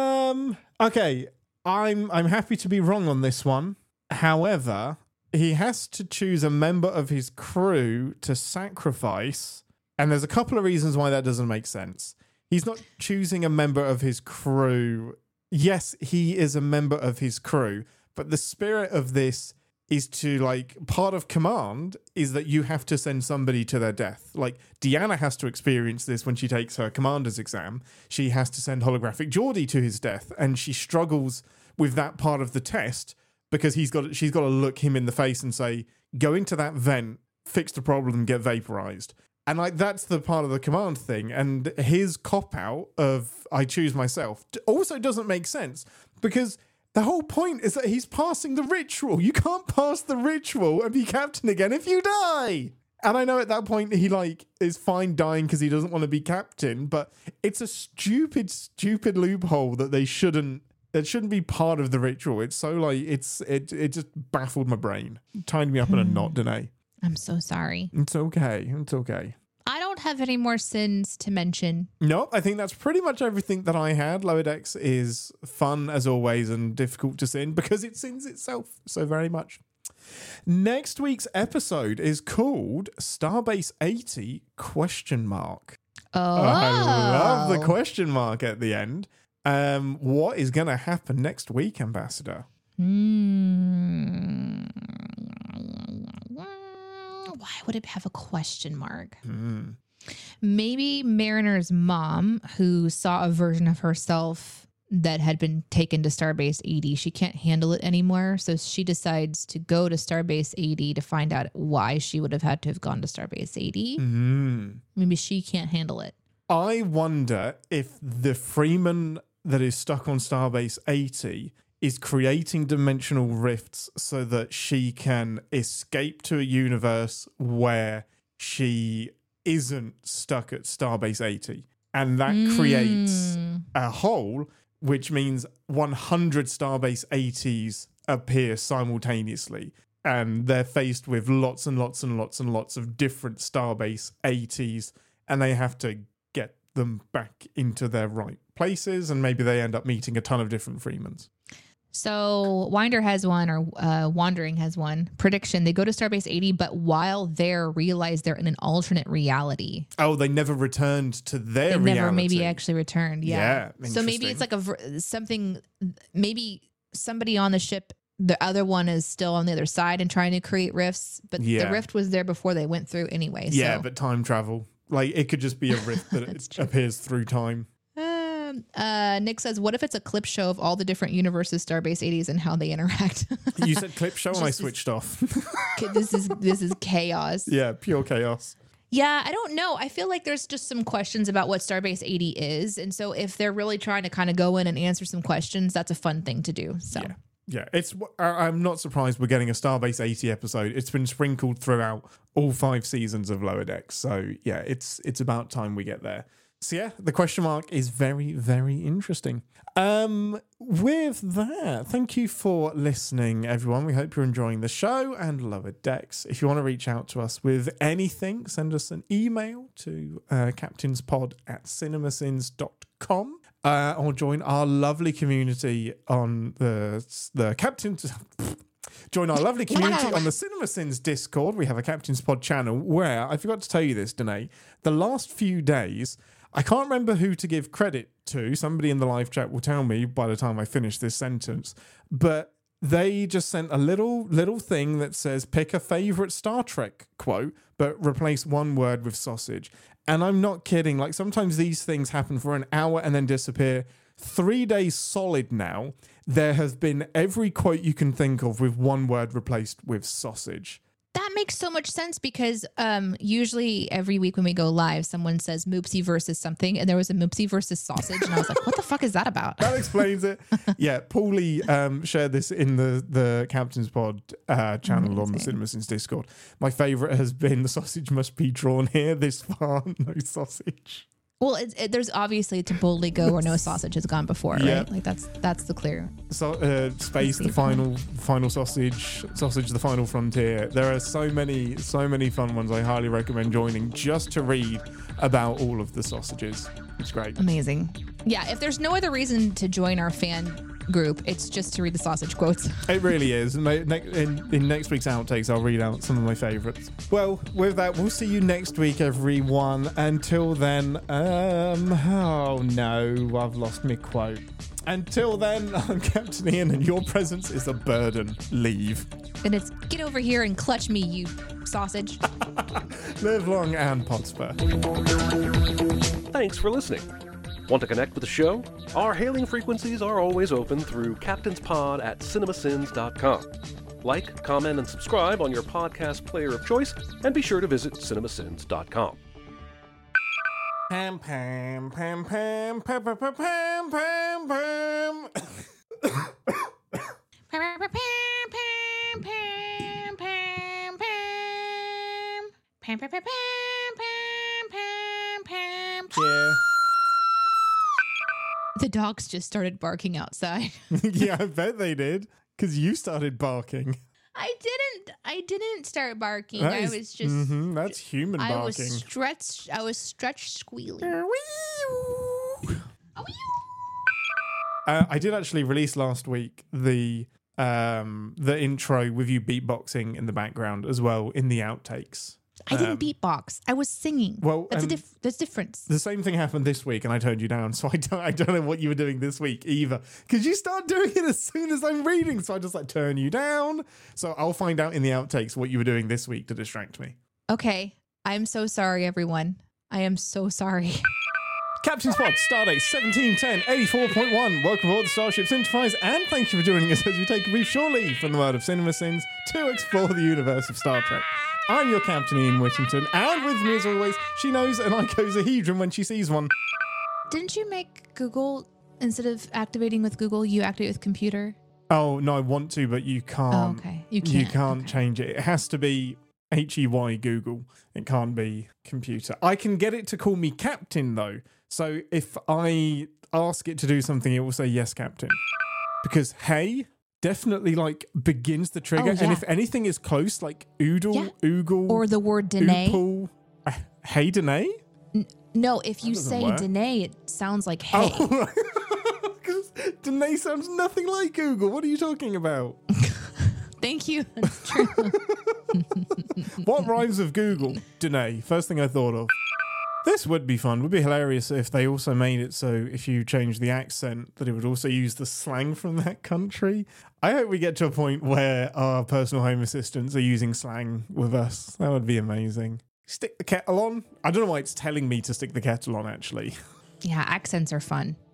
Okay. I'm happy to be wrong on this one. However, he has to choose a member of his crew to sacrifice, and there's a couple of reasons why that doesn't make sense. He's not choosing a member of his crew. Yes, he is a member of his crew, but the spirit of this is to, like, part of command is that you have to send somebody to their death. Like, Deanna has to experience this when she takes her commander's exam. She has to send holographic Geordi to his death, and she struggles with that part of the test because she's got to look him in the face and say, go into that vent, fix the problem, get vaporized. And like that's the part of the command thing. And his cop-out of I choose myself also doesn't make sense because the whole point is that he's passing the ritual. You can't pass the ritual and be captain again if you die. And I know at that point he like is fine dying because he doesn't want to be captain, but it's a stupid loophole that it shouldn't be part of the ritual. It's so like it just baffled my brain. Tied me up in a knot, Danae. I'm so sorry. It's okay. It's okay. I don't have any more sins to mention. Nope, I think that's pretty much everything that I had. Lower Decks is fun as always and difficult to sin because it sins itself so very much. Next week's episode is called Starbase 80 ? Oh. I love the question mark at the end. What is going to happen next week, Ambassador? Why would it have a question mark? Maybe Mariner's mom, who saw a version of herself that had been taken to Starbase 80, she can't handle it anymore. So she decides to go to Starbase 80 to find out why she would have had to have gone to Starbase 80. Maybe she can't handle it. I wonder if the Freeman that is stuck on Starbase 80 is creating dimensional rifts so that she can escape to a universe where she isn't stuck at Starbase 80. And that creates a hole, which means 100 Starbase 80s appear simultaneously. And they're faced with lots and lots and lots and lots of different Starbase 80s, and they have to get them back into their right places, and maybe they end up meeting a ton of different Freemans. So Winder has one, or Wandering has one prediction. They go to Starbase 80, but while there, realize they're in an alternate reality. Oh, they never returned to their reality. They never maybe actually returned. Yeah. So maybe interesting. it's like something, maybe somebody on the ship, the other one is still on the other side and trying to create rifts, but the rift was there before they went through anyway. Yeah, so. but time travel. Like, it could just be a rift that appears through time. Nick says, what if it's a clip show of all the different universes Starbase 80s and how they interact? You said clip show and I switched off. This is chaos. Yeah, pure chaos. Yeah, I don't know. I feel like there's just some questions about what Starbase 80 is. And so if they're really trying to kind of go in and answer some questions, that's a fun thing to do. So Yeah, I'm not surprised we're getting a Starbase 80 episode. It's been sprinkled throughout all 5 seasons of Lower Decks. So yeah, it's about time we get there. So yeah, the question mark is very, very interesting. With that, thank you for listening, everyone. We hope you're enjoying the show and Lower Decks. If you want to reach out to us with anything, send us an email to captainspod@cinemasins.com. Or join our lovely community on the Captain's... Join our lovely community on the CinemaSins Discord. We have a Captain's Pod channel where, I forgot to tell you this, Danae, the last few days, I can't remember who to give credit to. Somebody in the live chat will tell me by the time I finish this sentence. But they just sent a little thing that says, pick a favorite Star Trek quote, but replace one word with sausage. And I'm not kidding. Like, sometimes these things happen for an hour and then disappear. 3 days solid now, there has been every quote you can think of with one word replaced with sausage. That makes so much sense because usually every week when we go live, someone says Moopsie versus something, and there was a Moopsie versus sausage, and I was like, what the fuck is that about? That explains it. Yeah, Paulie shared this in the Captain's Pod channel on the CinemaSins Discord. My favourite has been the sausage must be drawn here, this far, no sausage. Well, there's obviously to boldly go where no sausage has gone before, Yeah. right? Like that's the clear. So, space, the final sausage, the final frontier. There are so many fun ones. I highly recommend joining just to read about all of the sausages. It's great. Amazing. Yeah, if there's no other reason to join our fan group, it's just to read the sausage quotes. It really is. In next week's outtakes, I'll read out some of my favourites. Well, with that, we'll see you next week, everyone. Until then, oh no, I've lost my quote. Until then, I'm Captain Ian, and your presence is a burden. Leave. And it's get over here and clutch me, you sausage. Live long and prosper. Thanks for listening. Want to connect with the show? Our hailing frequencies are always open through captainspod@cinemasins.com. Like, comment, and subscribe on your podcast player of choice, and be sure to visit cinemasins.com. Pam pam pam pam pam pam pam pam pam pam. Yeah. The dogs just started barking outside. Yeah, I bet they did. Because you started barking. I didn't start barking. That I is- was just that's human barking. I was stretched squealing. I did actually release last week the intro with you beatboxing in the background as well in the outtakes. I didn't beatbox. I was singing. Well, there's difference. The same thing happened this week, and I turned you down. So I don't know what you were doing this week either, because you start doing it as soon as I'm reading. So I just turn you down. So I'll find out in the outtakes what you were doing this week to distract me. Okay, I'm so sorry, everyone. I am so sorry. Captain's Pod, Stardate 1710 84.1. Welcome aboard the Starship Enterprise, and thank you for joining us as we take a brief short leave from the world of CinemaSins to explore the universe of Star Trek. I'm your Captain Ian Whittington, and with me as always, she knows an icosahedron when she sees one. Didn't you make Google, instead of activating with Google, you activate with computer? Oh, no, I want to, but you can't. Oh, okay. You can't okay. change it. It has to be HEY Google. It can't be computer. I can get it to call me Captain, though. So if I ask it to do something, it will say, yes, Captain. Because hey definitely begins the trigger. Oh, yeah. And if anything is close, like oodle, Yeah. oogle. Or the word Danae. Oople, hey, Danae? No, if you doesn't say work. Danae, it sounds like hey. Oh, because Danae sounds nothing like Google. What are you talking about? Thank you. That's true. What rhymes with Google? Danae. First thing I thought of. This would be fun. Would be hilarious if they also made it so if you change the accent, that it would also use the slang from that country. I hope we get to a point where our personal home assistants are using slang with us. That would be amazing. Stick the kettle on. I don't know why it's telling me to stick the kettle on, actually. Yeah, accents are fun.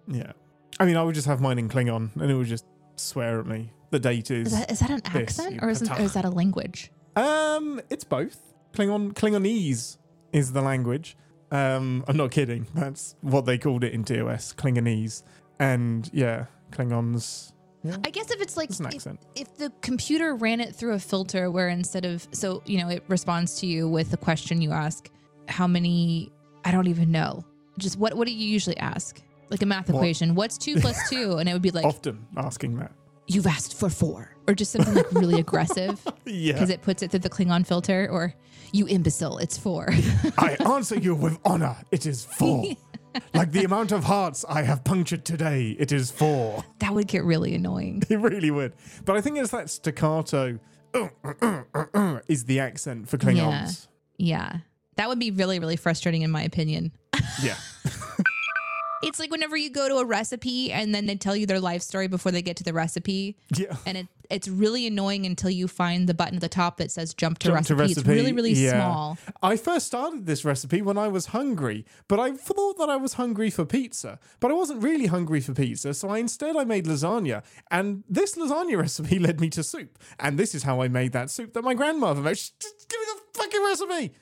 Yeah. I mean, I would just have mine in Klingon and it would just swear at me. The date is... Is that an accent or is that a language? It's both. Klingonese is the language. I'm not kidding. That's what they called it in TOS, Klingonese. And yeah, Klingons... Yeah, I guess if it's like, it's an accent. if the computer ran it through a filter where instead of, so, it responds to you with the question you ask, how many, I don't even know. Just what do you usually ask? Like a math equation. What's 2 + 2? And it would be like, often asking that. You've asked for 4. Or just something like really aggressive. Yeah. Because it puts it through the Klingon filter. Or, you imbecile, it's 4. I answer you with honor. It is 4. Like the amount of hearts I have punctured today, it is 4. That would get really annoying. It really would. But I think it's that staccato is the accent for Klingons. Yeah. That would be really, really frustrating in my opinion. Yeah. It's like whenever you go to a recipe and then they tell you their life story before they get to the recipe. Yeah. And it's really annoying until you find the button at the top that says jump to recipe. It's really, really small. I first started this recipe when I was hungry, but I thought that I was hungry for pizza, but I wasn't really hungry for pizza. So I made lasagna, and this lasagna recipe led me to soup. And this is how I made that soup that my grandmother made. Just give me the fucking recipe.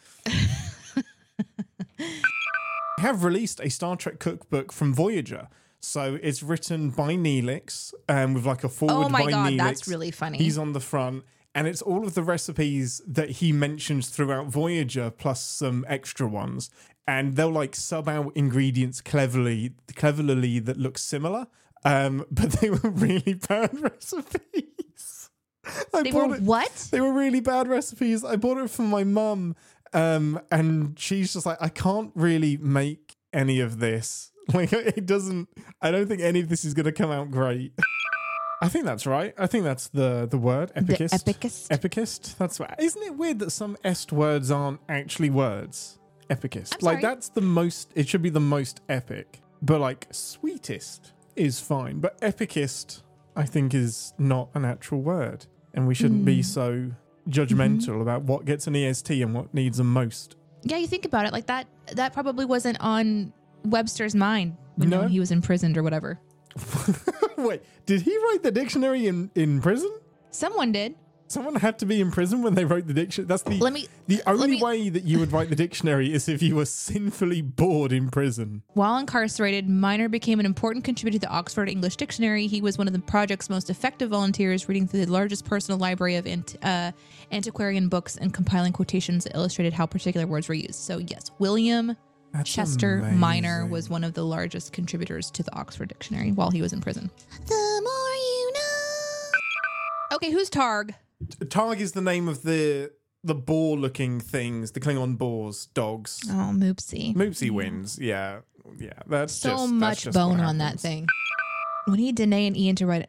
Have released a Star Trek cookbook from Voyager. So it's written by Neelix, with like a forward by Neelix. Oh my God, that's really funny. He's on the front, and it's all of the recipes that he mentions throughout Voyager, plus some extra ones. And they'll like sub out ingredients cleverly that look similar, but they were really bad recipes. They were really bad recipes. I bought it from my mum. And she's just like, I can't really make any of this. Like, I don't think any of this is going to come out great. I think that's right. I think that's the word, epicist. The epicist? Epicist. That's right. Isn't it weird that some est words aren't actually words? Epicist. Like, that's it should be the most epic. But like, sweetest is fine. But epicist, I think, is not an actual word. And we shouldn't be so judgmental about what gets an EST and what needs them most. Yeah, you think about it like that probably wasn't on Webster's mind when he was imprisoned or whatever. Wait, did he write the dictionary in prison? Someone did. Someone had to be in prison when they wrote the dictionary. That's the only way that you would write the dictionary is if you were sinfully bored in prison. While incarcerated, Miner became an important contributor to the Oxford English Dictionary. He was one of the project's most effective volunteers, reading through the largest personal library of antiquarian books and compiling quotations that illustrated how particular words were used. So yes, William Chester Miner was one of the largest contributors to the Oxford Dictionary while he was in prison. The more you know. Okay, who's Targ? Targ is the name of the boar-looking things, the Klingon boars, dogs. Oh, Moopsie. Moopsie wins. Yeah. That's so much bone on that thing. We need Danae and Ian to write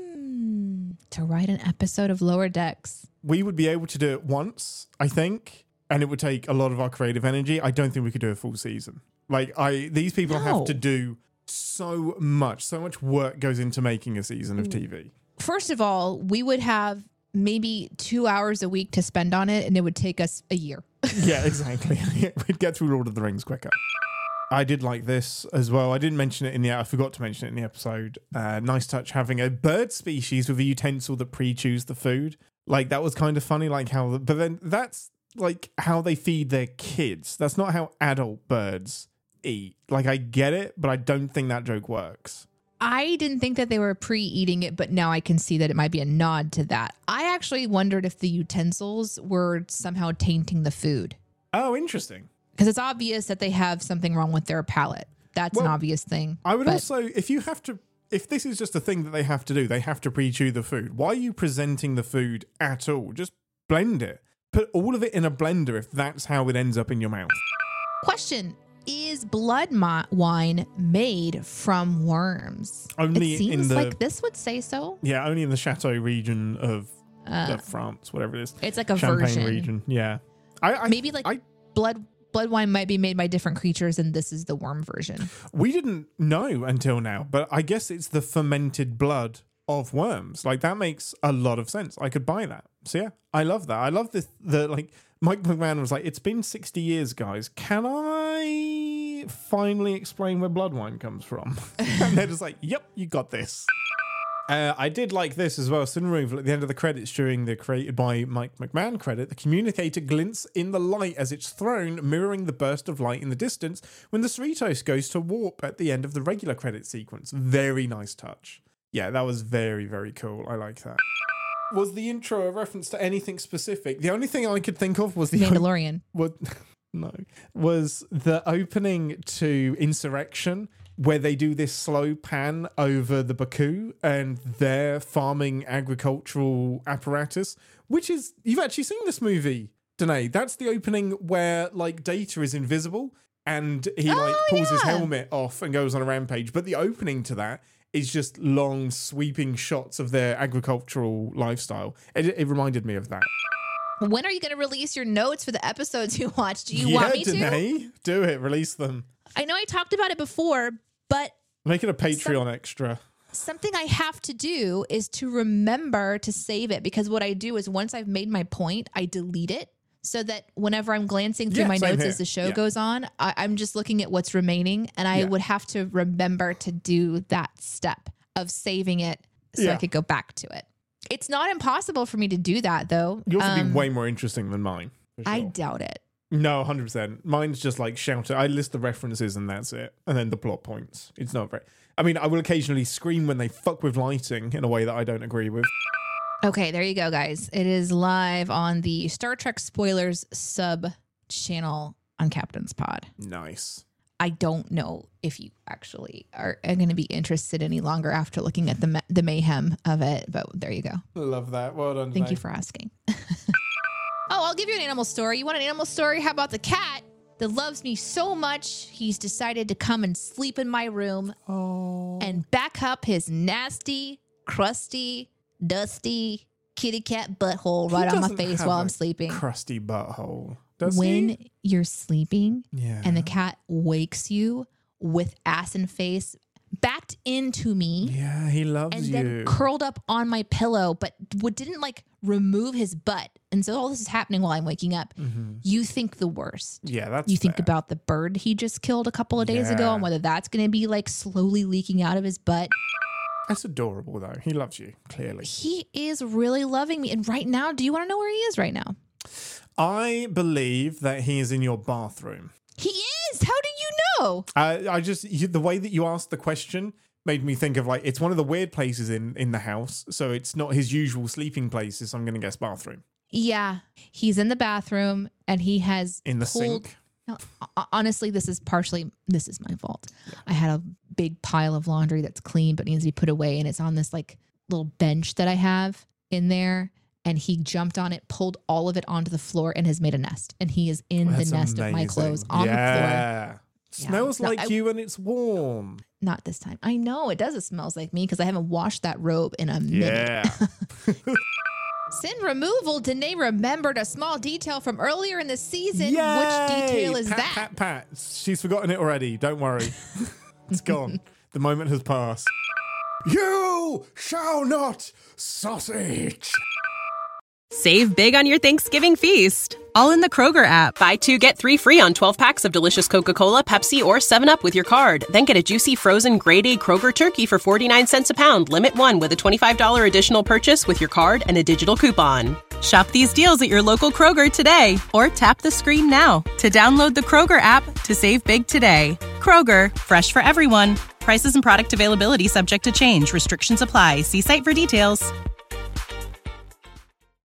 an episode of Lower Decks. We would be able to do it once, I think, and it would take a lot of our creative energy. I don't think we could do a full season. Like, these people have to do so much work goes into making a season of TV. First of all, we would have maybe 2 hours a week to spend on it, and it would take us a year. Yeah, exactly. We'd get through Lord of the Rings quicker. I did like this as well. I didn't mention it I forgot to mention it in the episode. Nice touch having a bird species with a utensil that pre-chews the food. Like, that was kind of funny, like but then that's like how they feed their kids. That's not how adult birds eat. Like, I get it, but I don't think that joke works. I didn't think that they were pre-eating it, but now I can see that it might be a nod to that. I actually wondered if the utensils were somehow tainting the food. Oh, interesting. Because it's obvious that they have something wrong with their palate. That's an obvious thing. I would also, if this is just a thing that they have to do, they have to pre-chew the food. Why are you presenting the food at all? Just blend it. Put all of it in a blender if that's how it ends up in your mouth. Question. Is blood wine made from worms? Only it seems in like this would say so. Yeah, only in the Chateau region of France, whatever it is. It's like a Champagne version. region, yeah. Maybe blood wine might be made by different creatures, and this is the worm version. We didn't know until now, but I guess it's the fermented blood of worms. Like, that makes a lot of sense. I could buy that. So yeah, I love that. I love this. Mike McMahon was like, it's been 60 years, guys. Can I finally explain where blood wine comes from? And they're just like, yep, you got this. I did like this as well. Sin removal at the end of the credits during the created by Mike McMahon credit. The communicator glints in the light as it's thrown, mirroring the burst of light in the distance when the Cerritos goes to warp at the end of the regular credit sequence. Very nice touch. Yeah, that was very, very cool. I like that. Was the intro a reference to anything specific? The only thing I could think of was the Mandalorian. Was the opening to Insurrection, where they do this slow pan over the Baku and their farming agricultural apparatus, which is, you've actually seen this movie, Danae. That's the opening where like Data is invisible and he pulls his helmet off and goes on a rampage. But the opening to that is just long sweeping shots of their agricultural lifestyle. It reminded me of that. When are you going to release your notes for the episodes you watched? Do you want me Danae, do it. Release them. I know I talked about it before, but make it a Patreon extra. Something I have to do is to remember to save it, because what I do is once I've made my point, I delete it so that whenever I'm glancing through my notes as the show goes on, I'm just looking at what's remaining, and I would have to remember to do that step of saving it so I could go back to it. It's not impossible for me to do that, though. Yours would be way more interesting than mine. For sure. I doubt it. No, 100%. Mine's just like shout it. I list the references and that's it. And then the plot points. It's not very... I mean, I will occasionally scream when they fuck with lighting in a way that I don't agree with. Okay, there you go, guys. It is live on the Star Trek Spoilers sub channel on Captain's Pod. Nice. I don't know if you actually are going to be interested any longer after looking at the mayhem of it, but there you go. Love that. Well done. Thank you for asking. Oh, I'll give you an animal story. You want an animal story? How about the cat that loves me so much he's decided to come and sleep in my room and back up his nasty, crusty, dusty kitty cat butthole right on my face while I'm sleeping. Crusty butthole. When you're sleeping and the cat wakes you with ass and face backed into me. Yeah, he loves you. And then curled up on my pillow, but didn't like remove his butt. And so all this is happening while I'm waking up. Mm-hmm. You think the worst. Yeah, that's You think about the bird he just killed a couple of days ago and whether that's going to be like slowly leaking out of his butt. That's adorable, though. He loves you, clearly. He is really loving me. And right now, do you want to know where he is right now? I believe that he is in your bathroom. He is? How do you know? The way that you asked the question made me think of like, it's one of the weird places in the house. So it's not his usual sleeping places. So I'm going to guess bathroom. Yeah. He's in the bathroom and he has in the sink. No, honestly, this is my fault. Yeah. I had a big pile of laundry that's clean but needs to be put away, and it's on this like little bench that I have in there. And he jumped on it, pulled all of it onto the floor, and has made a nest. And he is in the nest of my clothes on the floor. Smells like you and it's warm. Not this time. I know it does. It smells like me because I haven't washed that robe in a minute. Yeah. Sin removal. Danae remembered a small detail from earlier in the season. Yay! Which detail is that? Pat. She's forgotten it already. Don't worry. It's gone. The moment has passed. You shall not sausage. Save big on your Thanksgiving feast, all in the Kroger app. Buy 2, get 3 free on 12 packs of delicious Coca-Cola, Pepsi, or 7-Up with your card. Then get a juicy frozen grade-A Kroger turkey for 49 cents a pound. Limit 1 with a $25 additional purchase with your card and a digital coupon. Shop these deals at your local Kroger today, or tap the screen now to download the Kroger app to save big today. Kroger, fresh for everyone. Prices and product availability subject to change. Restrictions apply. See site for details.